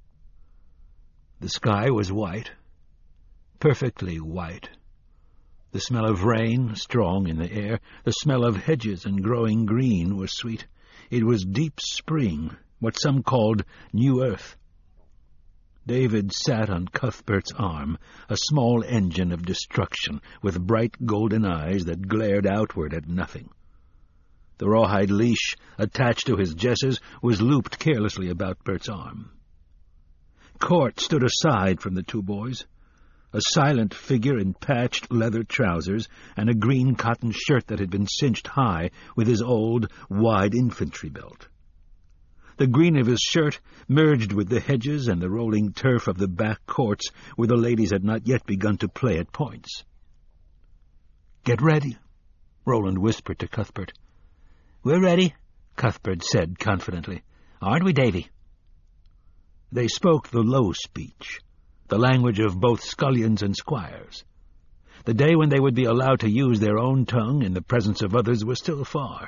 The sky was white, perfectly white, The smell of rain, strong in the air, the smell of hedges and growing green was sweet. It was deep spring, what some called new earth. David sat on Cuthbert's arm, a small engine of destruction, with bright golden eyes that glared outward at nothing. The rawhide leash, attached to his jesses, was looped carelessly about Bert's arm. Court stood aside from the two boys, a silent figure in patched leather trousers and a green cotton shirt that had been cinched high with his old, wide infantry belt. The green of his shirt merged with the hedges and the rolling turf of the back courts where the ladies had not yet begun to play at points. "Get ready," Roland whispered to Cuthbert. "We're ready," Cuthbert said confidently. "Aren't we, Davy?" They spoke the low speech, the language of both scullions and squires. The day when they would be allowed to use their own tongue in the presence of others was still far.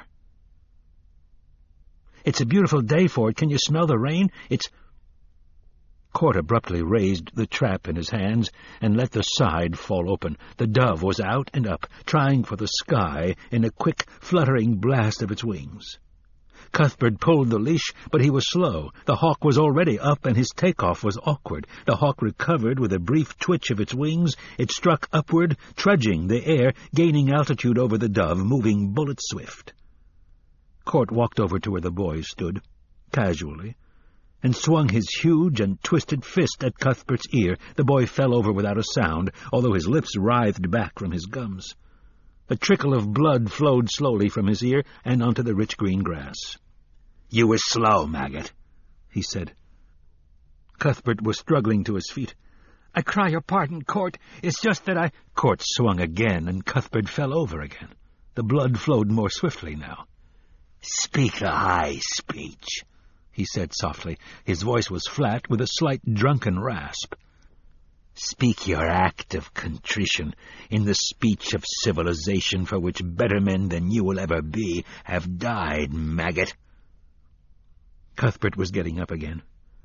"It's a beautiful day for it. Can you smell the rain? It's—" Court abruptly raised the trap in his hands and let the side fall open. The dove was out and up, trying for the sky in a quick, fluttering blast of its wings. Cuthbert pulled the leash, but he was slow. The hawk was already up, and his takeoff was awkward. The hawk recovered with a brief twitch of its wings. It struck upward, trudging the air, gaining altitude over the dove, moving bullet-swift. Court walked over to where the boys stood, casually, and swung his huge and twisted fist at Cuthbert's ear. The boy fell over without a sound, although his lips writhed back from his gums. A trickle of blood flowed slowly from his ear and onto the rich green grass. "You was slow, maggot," he said. Cuthbert was struggling to his feet. "I cry your pardon, Court. It's just that I—" Court swung again, and Cuthbert fell over again. The blood flowed more swiftly now. "Speak a high speech," he said softly. His voice was flat, with a slight drunken rasp. "Speak your act of contrition in the speech of civilization for which better men than you will ever be have died, maggot." Cuthbert was getting up again.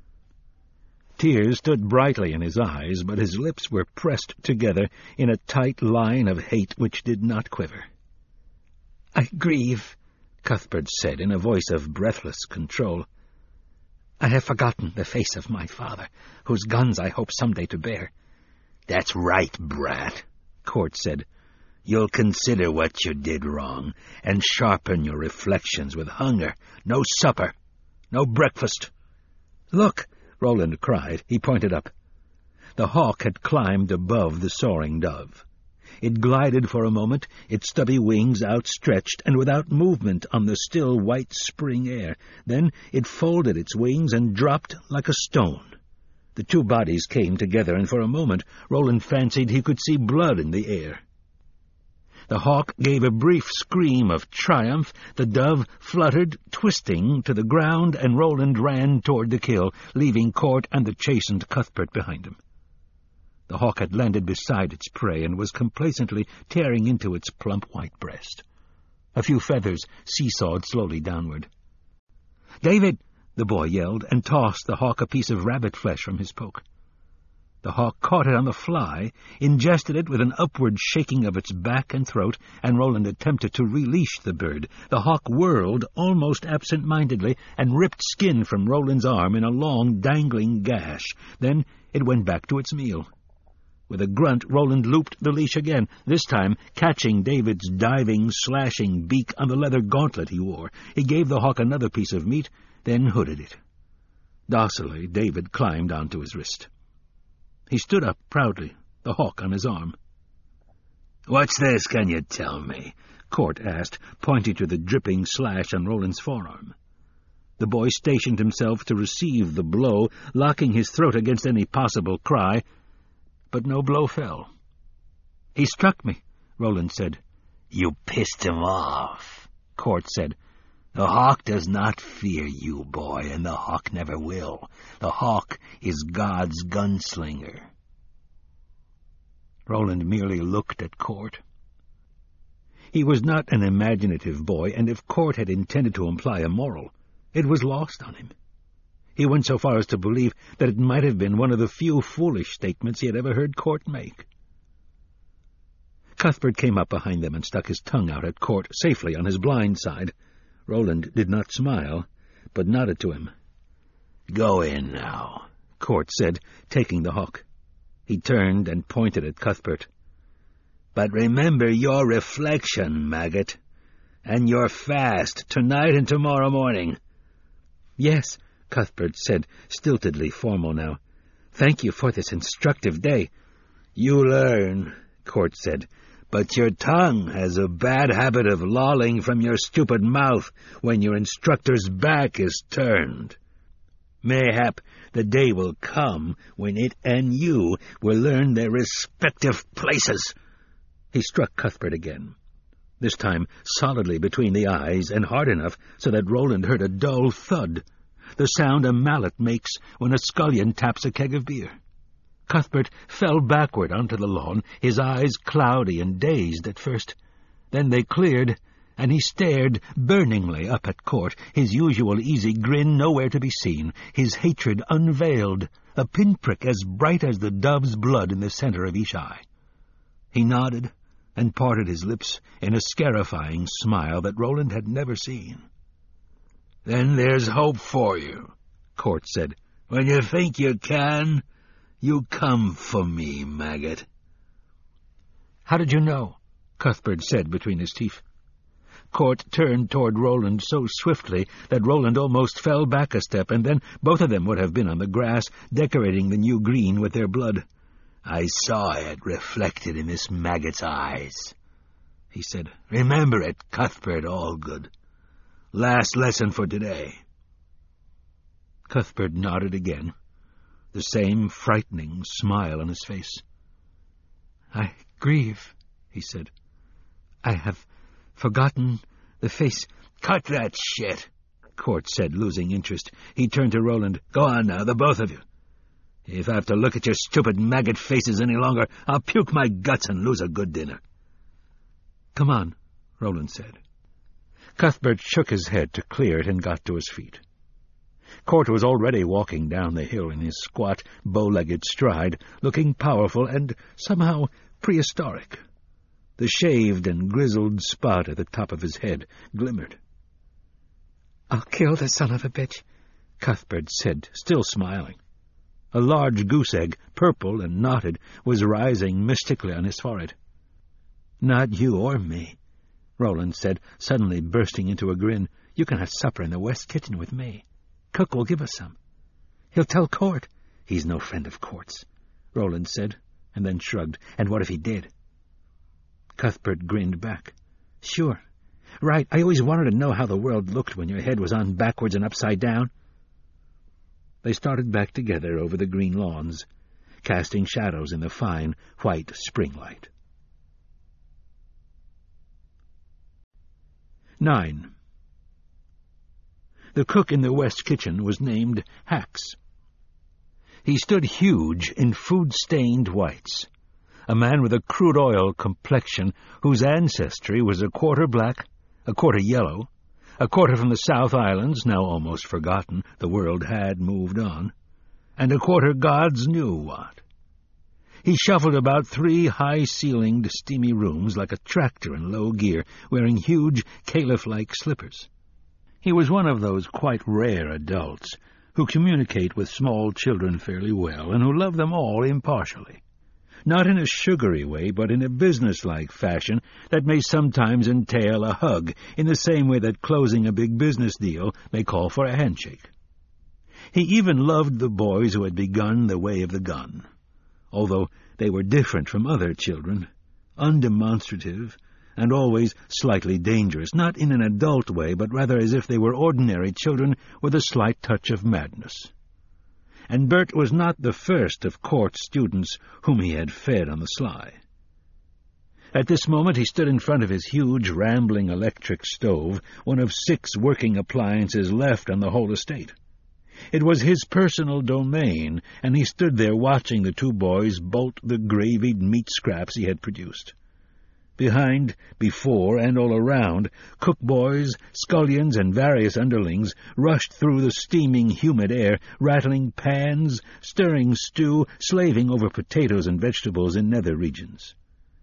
Tears stood brightly in his eyes, but his lips were pressed together in a tight line of hate which did not quiver. "I grieve," Cuthbert said in a voice of breathless control. "I have forgotten the face of my father, whose guns I hope someday to bear." "That's right, brat," Court said. "You'll consider what you did wrong, and sharpen your reflections with hunger. No supper, no breakfast." "Look!" Roland cried. He pointed up. The hawk had climbed above the soaring dove. It glided for a moment, its stubby wings outstretched and without movement on the still white spring air. Then it folded its wings and dropped like a stone. The two bodies came together, and for a moment Roland fancied he could see blood in the air. The hawk gave a brief scream of triumph, the dove fluttered, twisting, to the ground, and Roland ran toward the kill, leaving Court and the chastened Cuthbert behind him. The hawk had landed beside its prey and was complacently tearing into its plump white breast. A few feathers seesawed slowly downward. "David!" the boy yelled, and tossed the hawk a piece of rabbit flesh from his poke. The hawk caught it on the fly, ingested it with an upward shaking of its back and throat, and Roland attempted to releash the bird. The hawk whirled almost absent-mindedly and ripped skin from Roland's arm in a long, dangling gash. Then it went back to its meal. With a grunt, Roland looped the leash again, this time catching David's diving, slashing beak on the leather gauntlet he wore. He gave the hawk another piece of meat, then hooded it. Docilely, David climbed onto his wrist. He stood up proudly, the hawk on his arm. "What's this, can you tell me?" Court asked, pointing to the dripping slash on Roland's forearm. The boy stationed himself to receive the blow, locking his throat against any possible cry, but no blow fell. "He struck me," Roland said. "You pissed him off," Court said. "The hawk does not fear you, boy, and the hawk never will. The hawk is God's gunslinger." Roland merely looked at Court. He was not an imaginative boy, and if Court had intended to imply a moral, it was lost on him. He went so far as to believe that it might have been one of the few foolish statements he had ever heard Court make. Cuthbert came up behind them and stuck his tongue out at Court, safely on his blind side. Roland did not smile, but nodded to him. "Go in now," Court said, taking the hook. He turned and pointed at Cuthbert. "But remember your reflection, maggot, and your fast tonight and tomorrow morning." "Yes," Cuthbert said, stiltedly formal now. "Thank you for this instructive day." "You learn," Court said, "but your tongue has a bad habit of lolling from your stupid mouth when your instructor's back is turned. Mayhap the day will come when it and you will learn their respective places." He struck Cuthbert again, this time solidly between the eyes and hard enough so that Roland heard a dull thud, the sound a mallet makes when a scullion taps a keg of beer. Cuthbert fell backward onto the lawn, his eyes cloudy and dazed at first. Then they cleared, and he stared burningly up at Court, his usual easy grin nowhere to be seen, his hatred unveiled, a pinprick as bright as the dove's blood in the center of each eye. He nodded and parted his lips in a scarifying smile that Roland had never seen. "Then there's hope for you," Court said. "When you think you can, you come for me, maggot." "How did you know?" Cuthbert said between his teeth. Court turned toward Roland so swiftly that Roland almost fell back a step, and then both of them would have been on the grass, decorating the new green with their blood. "I saw it reflected in this maggot's eyes," he said. "Remember it, Cuthbert Allgood. Last lesson for today." Cuthbert nodded again, the same frightening smile on his face. "I grieve," he said. "I have forgotten the face—" "Cut that shit," Court said, losing interest. He turned to Roland. "Go on now, the both of you. If I have to look at your stupid maggot faces any longer, I'll puke my guts and lose a good dinner." "Come on," Roland said. Cuthbert shook his head to clear it and got to his feet. Court was already walking down the hill in his squat, bow-legged stride, looking powerful and somehow prehistoric. The shaved and grizzled spot at the top of his head glimmered. "I'll kill the son of a bitch," Cuthbert said, still smiling. A large goose egg, purple and knotted, was rising mystically on his forehead. "Not you or me," Roland said, suddenly bursting into a grin. "You can have supper in the West Kitchen with me. Cook will give us some." "He'll tell Court." "He's no friend of Court's," Roland said, and then shrugged. "And what if he did?" Cuthbert grinned back. "Sure. Right, I always wanted to know how the world looked when your head was on backwards and upside down." They started back together over the green lawns, casting shadows in the fine, white spring light. 9. The cook in the West Kitchen was named Hax. He stood huge in food-stained whites, a man with a crude oil complexion whose ancestry was a quarter black, a quarter yellow, a quarter from the South Islands, now almost forgotten, the world had moved on, and a quarter gods knew what. He shuffled about 3 high-ceilinged, steamy rooms like a tractor in low gear, wearing huge, caliph-like slippers. He was one of those quite rare adults who communicate with small children fairly well and who love them all impartially. Not in a sugary way, but in a business-like fashion that may sometimes entail a hug, in the same way that closing a big business deal may call for a handshake. He even loved the boys who had begun the way of the gun, although they were different from other children, undemonstrative, and always slightly dangerous, not in an adult way, but rather as if they were ordinary children with a slight touch of madness. And Bert was not the first of Court's students whom he had fed on the sly. At this moment he stood in front of his huge, rambling electric stove, one of 6 working appliances left on the whole estate. It was his personal domain, and he stood there watching the 2 boys bolt the gravied meat scraps he had produced. Behind, before, and all around, cook boys, scullions, and various underlings rushed through the steaming, humid air, rattling pans, stirring stew, slaving over potatoes and vegetables in nether regions.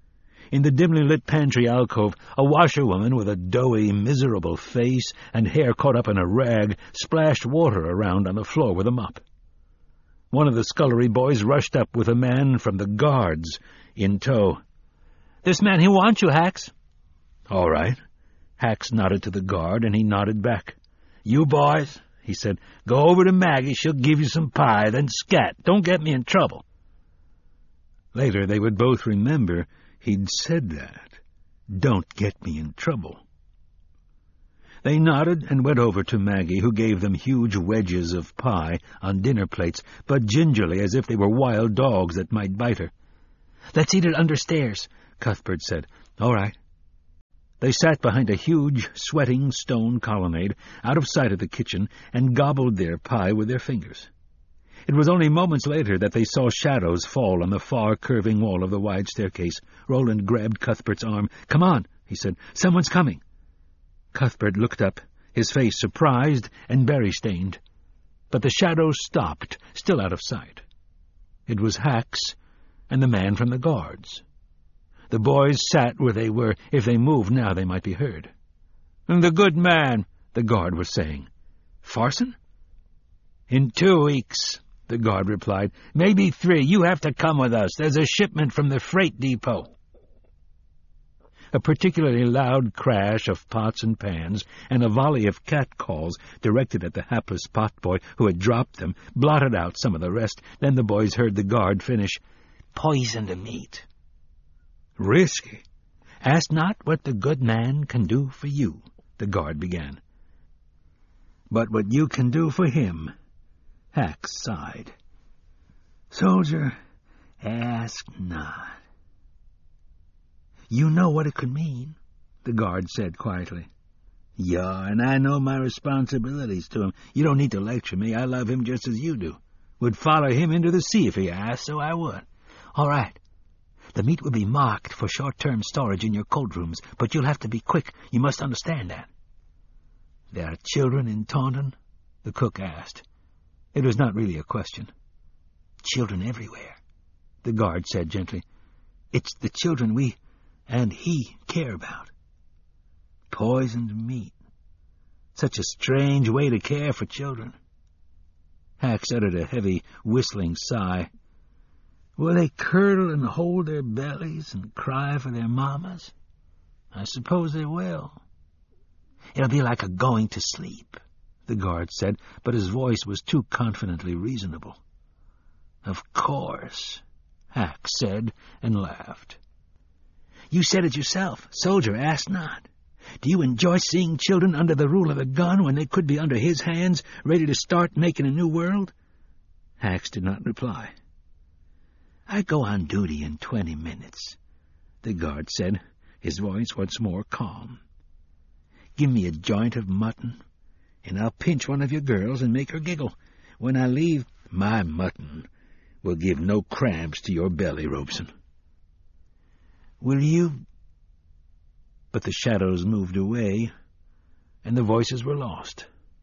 In the dimly lit pantry alcove, a washerwoman with a doughy, miserable face and hair caught up in a rag splashed water around on the floor with a mop. One of the scullery boys rushed up with a man from the guards in tow. "This man, he wants you, Hax." "All right." Hax nodded to the guard, and he nodded back. "You boys," he said, "go over to Maggie. She'll give you some pie, then scat. Don't get me in trouble." Later they would both remember he'd said that. Don't get me in trouble. They nodded and went over to Maggie, who gave them huge wedges of pie on dinner plates, but gingerly, as if they were wild dogs that might bite her. "Let's eat it understairs," Cuthbert said. "All right." They sat behind a huge, sweating stone colonnade, out of sight of the kitchen, and gobbled their pie with their fingers. It was only moments later that they saw shadows fall on the far curving wall of the wide staircase. Roland grabbed Cuthbert's arm. "Come on," he said. "Someone's coming." Cuthbert looked up, his face surprised and berry-stained. But the shadows stopped, still out of sight. It was Hax and the man from the guards. The boys sat where they were. If they moved now, they might be heard. "The good man," the guard was saying. "Farson?" "In 2 weeks," the guard replied. "Maybe 3. You have to come with us. There's a shipment from the freight depot." A particularly loud crash of pots and pans and a volley of catcalls directed at the hapless potboy who had dropped them blotted out some of the rest. Then the boys heard the guard finish, "Poisoned meat." "Risky. Ask not what the good man can do for you," the guard began. "But what you can do for him." Hax sighed. "Soldier, ask not." "You know what it could mean," the guard said quietly. "Yeah, and I know my responsibilities to him. You don't need to lecture me. I love him just as you do. Would follow him into the sea if he asked, so I would." "All right. The meat will be marked for short-term storage in your cold rooms, but you'll have to be quick. You must understand that." "There are children in Taunton?" the cook asked. It was not really a question. "Children everywhere," the guard said gently. "It's the children we and he care about." Poisoned meat. Such a strange way to care for children. Hax uttered a heavy, whistling sigh. "Will they curdle and hold their bellies and cry for their mamas? I suppose they will." "It'll be like a going to sleep," the guard said, but his voice was too confidently reasonable. "Of course," Hax said, and laughed. "You said it yourself. Soldier, ask not. Do you enjoy seeing children under the rule of a gun when they could be under his hands, ready to start making a new world?" Hax did not reply. "I go on duty in 20 minutes, the guard said, his voice once more calm. "Give me a joint of mutton, and I'll pinch one of your girls and make her giggle. When I leave, my mutton will give no cramps to your belly, Robeson." "Will you—" But the shadows moved away, and the voices were lost.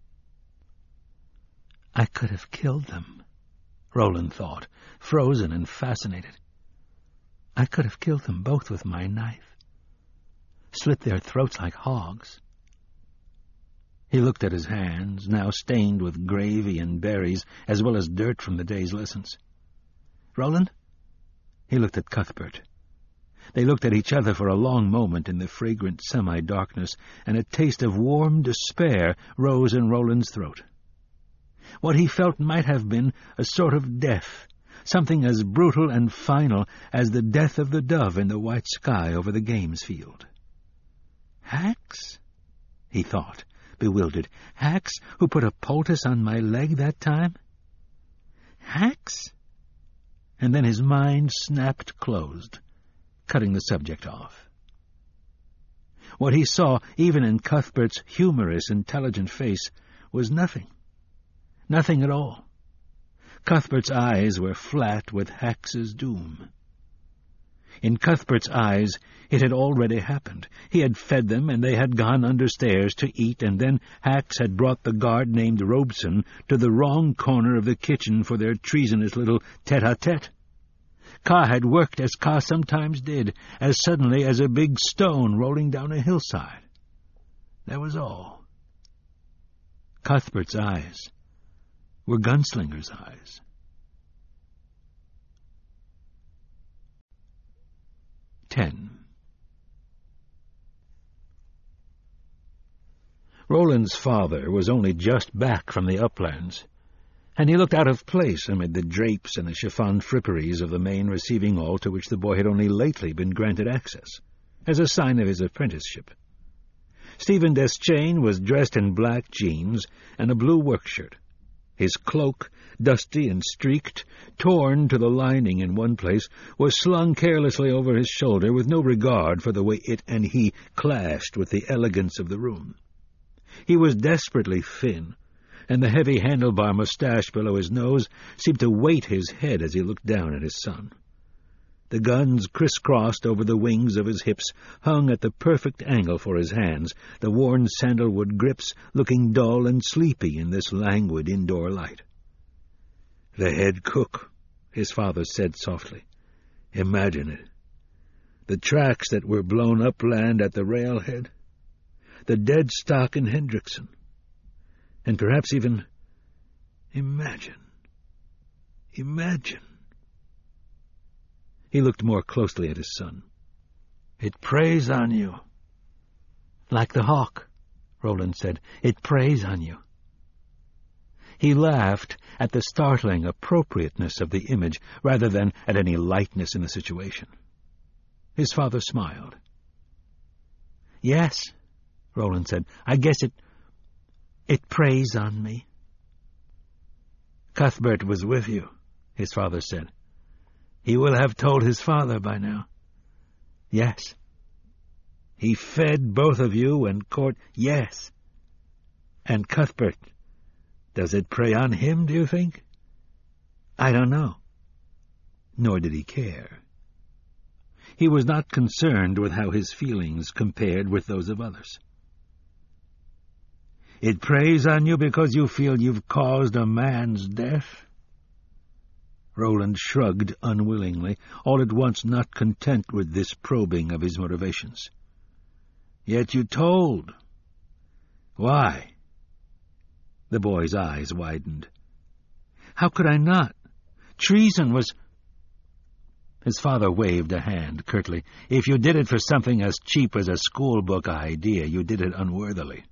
"I could have killed them," Roland thought, frozen and fascinated. "I could have killed them both with my knife, slit their throats like hogs." He looked at his hands, now stained with gravy and berries, as well as dirt from the day's lessons. "Roland?" He looked at Cuthbert. They looked at each other for a long moment in the fragrant semi-darkness, and a taste of warm despair rose in Roland's throat. What he felt might have been a sort of death, something as brutal and final as the death of the dove in the white sky over the games field. "Hax?" he thought, bewildered. "Hax, who put a poultice on my leg that time? Hax?" And then his mind snapped closed, cutting the subject off. What he saw, even in Cuthbert's humorous, intelligent face, was nothing. Nothing at all. Cuthbert's eyes were flat with Hax's doom. In Cuthbert's eyes it had already happened. He had fed them, and they had gone understairs to eat, and then Hax had brought the guard named Robeson to the wrong corner of the kitchen for their treasonous little tete-a-tete. Ka had worked as Ka sometimes did, as suddenly as a big stone rolling down a hillside. That was all. Cuthbert's eyes were Gunslinger's eyes. Roland's father was only just back from the uplands, and he looked out of place amid the drapes and the chiffon fripperies of the main receiving hall to which the boy had only lately been granted access, as a sign of his apprenticeship. Stephen Deschain was dressed in black jeans and a blue workshirt. His cloak, dusty and streaked, torn to the lining in one place, was slung carelessly over his shoulder with no regard for the way it and he clashed with the elegance of the room. He was desperately thin, and the heavy handlebar moustache below his nose seemed to weight his head as he looked down at his son. The guns, crisscrossed over the wings of his hips, hung at the perfect angle for his hands, the worn sandalwood grips looking dull and sleepy in this languid indoor light. "The head cook," his father said softly. "Imagine it. The tracks that were blown upland at the railhead, the dead stock in Hendrickson, and perhaps even imagine. He looked more closely at his son. "It preys on you." "Like the hawk," Roland said. "It preys on you." He laughed at the startling appropriateness of the image rather than at any lightness in the situation. His father smiled. "Yes," Roland said, "I guess it preys on me." "Cuthbert was with you," his father said. "He will have told his father by now." "Yes." "He fed both of you and court—" "Yes." "And Cuthbert, does it prey on him, do you think?" "I don't know." Nor did he care. He was not concerned with how his feelings compared with those of others. "It preys on you because you feel you've caused a man's death?" Roland shrugged unwillingly, all at once not content with this probing of his motivations. "Yet you told. Why?" The boy's eyes widened. "How could I not? Treason was—" His father waved a hand curtly. "If you did it for something as cheap as a schoolbook idea, you did it unworthily.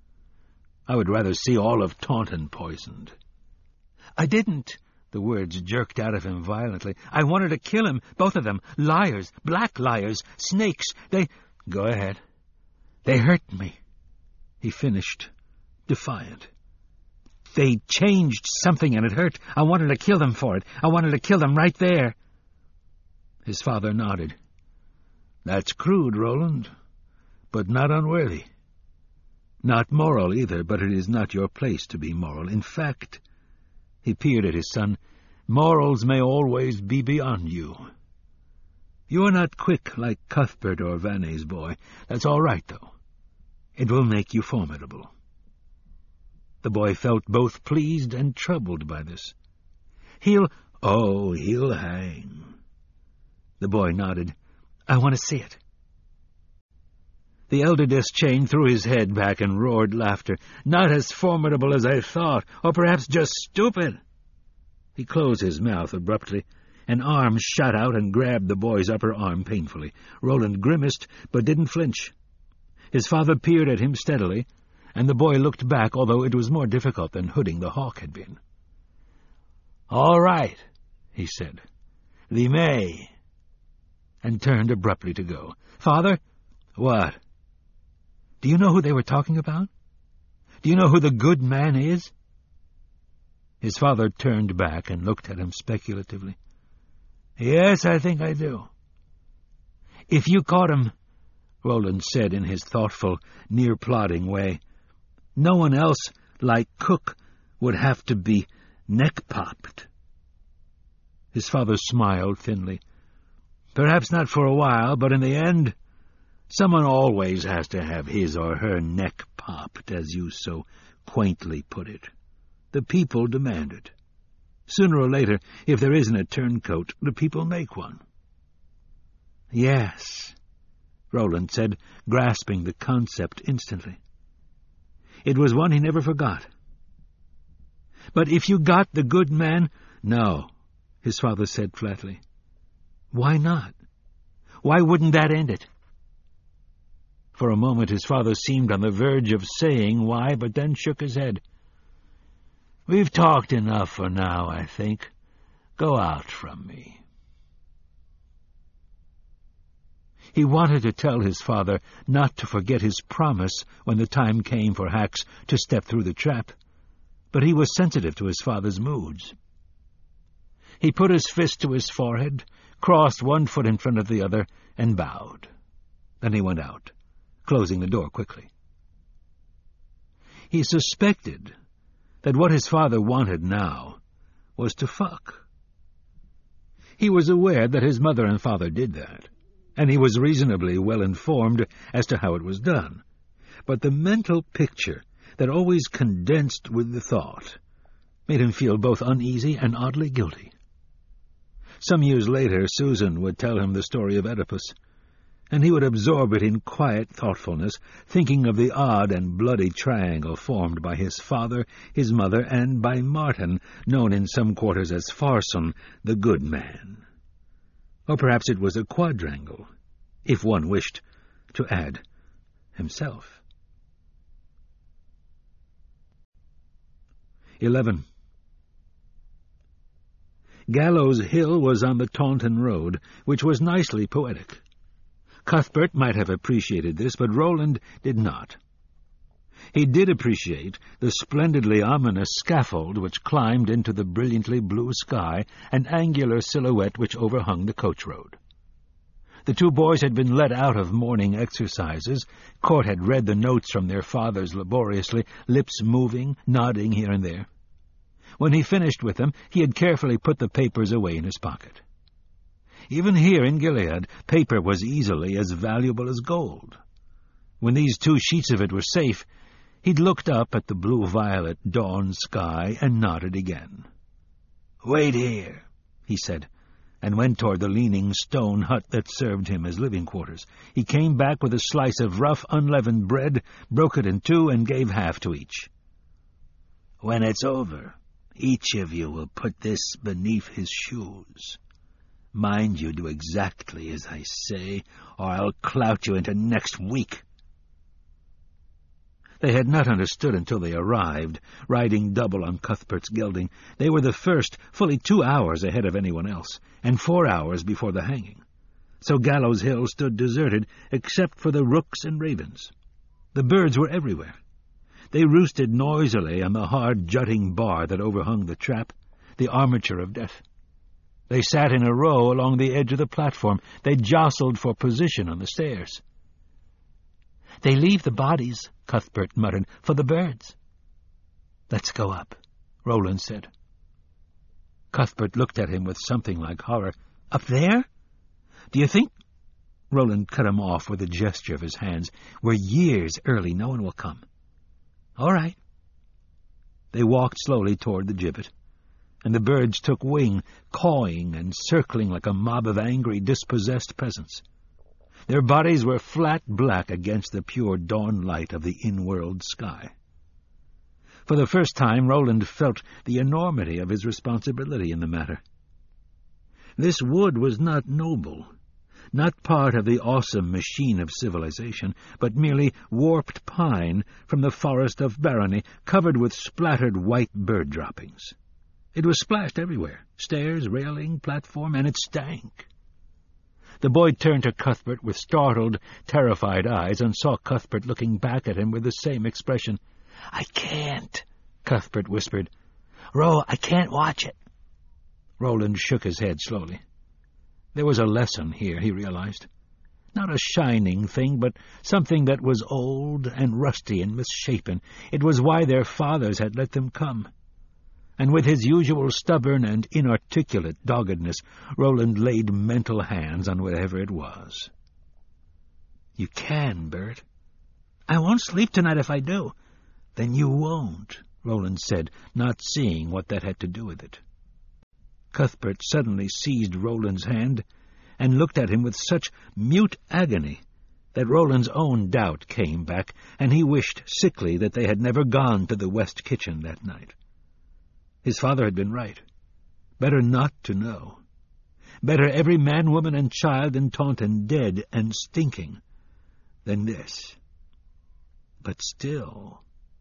I would rather see all of Taunton poisoned." "I didn't." The words jerked out of him violently. "I wanted to kill him, both of them. Liars, black liars, snakes. They—" "Go ahead." "They hurt me," he finished, defiant. "They changed something and it hurt. I wanted to kill them for it. I wanted to kill them right there." His father nodded. "That's crude, Roland, but not unworthy. Not moral either, but it is not your place to be moral. In fact," he peered at his son, "morals may always be beyond you. You are not quick like Cuthbert or Vanne's boy. That's all right, though. It will make you formidable." The boy felt both pleased and troubled by this. He'll hang." The boy nodded. "I want to see it." The elder Deschain threw his head back and roared laughter. "Not as formidable as I thought, or perhaps just stupid." He closed his mouth abruptly. An arm shot out and grabbed the boy's upper arm painfully. Roland grimaced, but didn't flinch. His father peered at him steadily, and the boy looked back, although it was more difficult than hooding the hawk had been. "All right," he said. "Thee may," and turned abruptly to go. "Father?" "What?" "Do you know who they were talking about? Do you know who the good man is?" His father turned back and looked at him speculatively. "Yes, I think I do." "If you caught him," Roland said in his thoughtful, near-plodding way, "no one else, like Cook, would have to be neck-popped." His father smiled thinly. "Perhaps not for a while, but in the end, someone always has to have his or her neck popped, as you so quaintly put it. The people demand it." Sooner or later, if there isn't a turncoat, the people make one. Yes, Roland said, grasping the concept instantly. It was one he never forgot. But if you got the good man— No, his father said flatly. Why not? Why wouldn't that end it? For a moment his father seemed on the verge of saying why, but then shook his head. We've talked enough for now, I think. Go out from me. He wanted to tell his father not to forget his promise when the time came for Hax to step through the trap, but he was sensitive to his father's moods. He put his fist to his forehead, crossed one foot in front of the other, and bowed. Then he went out, closing the door quickly. He suspected that what his father wanted now was to fuck. He was aware that his mother and father did that, and he was reasonably well informed as to how it was done. But the mental picture that always condensed with the thought made him feel both uneasy and oddly guilty. Some years later, Susan would tell him the story of Oedipus, and he would absorb it in quiet thoughtfulness, thinking of the odd and bloody triangle formed by his father, his mother, and by Martin, known in some quarters as Farson, the good man. Or perhaps it was a quadrangle, if one wished to add himself. 11. Gallows Hill was on the Taunton Road, which was nicely poetic. Cuthbert might have appreciated this, but Roland did not. He did appreciate the splendidly ominous scaffold which climbed into the brilliantly blue sky, an angular silhouette which overhung the coach road. The two boys had been let out of morning exercises. Court had read the notes from their fathers laboriously, lips moving, nodding here and there. When he finished with them, he had carefully put the papers away in his pocket. Even here in Gilead, paper was easily as valuable as gold. When these 2 sheets of it were safe, he'd looked up at the blue-violet dawn sky and nodded again. "Wait here," he said, and went toward the leaning stone hut that served him as living quarters. He came back with a slice of rough, unleavened bread, broke it in 2, and gave half to each. "When it's over, each of you will put this beneath his shoes. Mind you do exactly as I say, or I'll clout you into next week." They had not understood until they arrived, riding double on Cuthbert's gelding. They were the first, fully 2 hours ahead of anyone else, and 4 hours before the hanging. So Gallows Hill stood deserted, except for the rooks and ravens. The birds were everywhere. They roosted noisily on the hard jutting bar that overhung the trap, the armature of death. They sat in a row along the edge of the platform. They jostled for position on the stairs. "They leave the bodies," Cuthbert muttered, "for the birds." "Let's go up," Roland said. Cuthbert looked at him with something like horror. "Up there? Do you think—" Roland cut him off with a gesture of his hands. "We're years early. No one will come." "All right." They walked slowly toward the gibbet, and the birds took wing, cawing and circling like a mob of angry, dispossessed peasants. Their bodies were flat black against the pure dawn light of the in-world sky. For the first time, Roland felt the enormity of his responsibility in the matter. This wood was not noble, not part of the awesome machine of civilization, but merely warped pine from the forest of Barony, covered with splattered white bird droppings. It was splashed everywhere, stairs, railing, platform, and it stank. The boy turned to Cuthbert with startled, terrified eyes and saw Cuthbert looking back at him with the same expression. "I can't," Cuthbert whispered. "I can't watch it." Roland shook his head slowly. There was a lesson here, he realized. Not a shining thing, but something that was old and rusty and misshapen. It was why their fathers had let them come. And with his usual stubborn and inarticulate doggedness, Roland laid mental hands on whatever it was. "You can, Bert." "I won't sleep tonight if I do." "Then you won't," Roland said, not seeing what that had to do with it. Cuthbert suddenly seized Roland's hand and looked at him with such mute agony that Roland's own doubt came back, and he wished sickly that they had never gone to the West Kitchen that night. His father had been right. Better not to know. Better every man, woman, and child in Taunton dead and stinking than this. But still...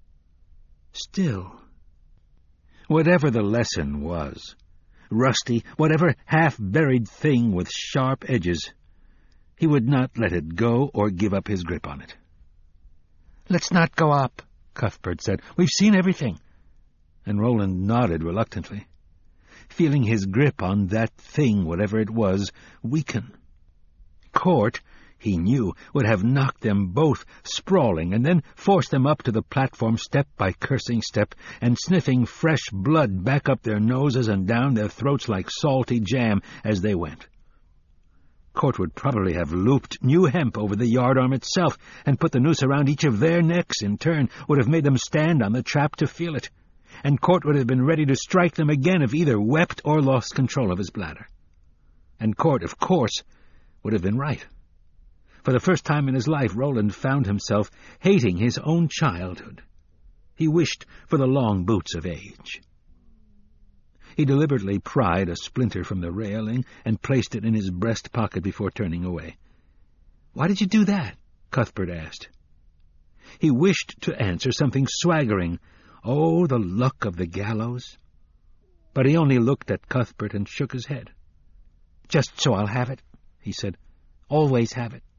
Whatever the lesson was, rusty, whatever half-buried thing with sharp edges, he would not let it go or give up his grip on it. "Let's not go up," Cuthbert said. "We've seen everything." And Roland nodded reluctantly, feeling his grip on that thing, whatever it was, weaken. Court, he knew, would have knocked them both sprawling, and then forced them up to the platform step by cursing step, and sniffing fresh blood back up their noses and down their throats like salty jam as they went. Court would probably have looped new hemp over the yardarm itself, and put the noose around each of their necks in turn, would have made them stand on the trap to feel it, and Court would have been ready to strike them again if either wept or lost control of his bladder. And Court, of course, would have been right. For the first time in his life, Roland found himself hating his own childhood. He wished for the long boots of age. He deliberately pried a splinter from the railing and placed it in his breast pocket before turning away. "Why did you do that?" Cuthbert asked. He wished to answer something swaggering. Oh, the luck of the gallows! But he only looked at Cuthbert and shook his head. "Just so I'll have it," he said. "Always have it."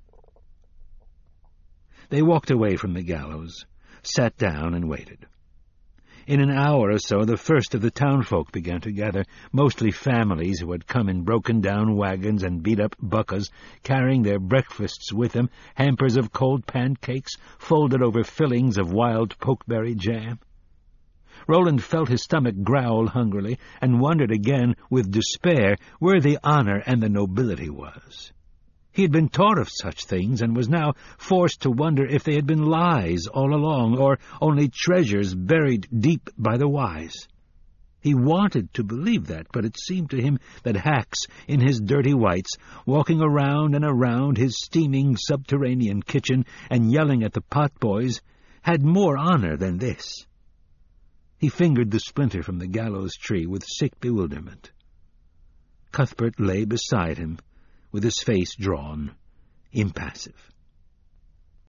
They walked away from the gallows, sat down and waited. In an hour or so the first of the townfolk began to gather, mostly families who had come in broken-down wagons and beat-up buckas, carrying their breakfasts with them, hampers of cold pancakes, folded over fillings of wild pokeberry jam. Roland felt his stomach growl hungrily, and wondered again, with despair, where the honor and the nobility was. He had been taught of such things, and was now forced to wonder if they had been lies all along, or only treasures buried deep by the wise. He wanted to believe that, but it seemed to him that Hacks, in his dirty whites, walking around and around his steaming subterranean kitchen and yelling at the potboys, had more honor than this. He fingered the splinter from the gallows tree with sick bewilderment. Cuthbert lay beside him, with his face drawn, impassive.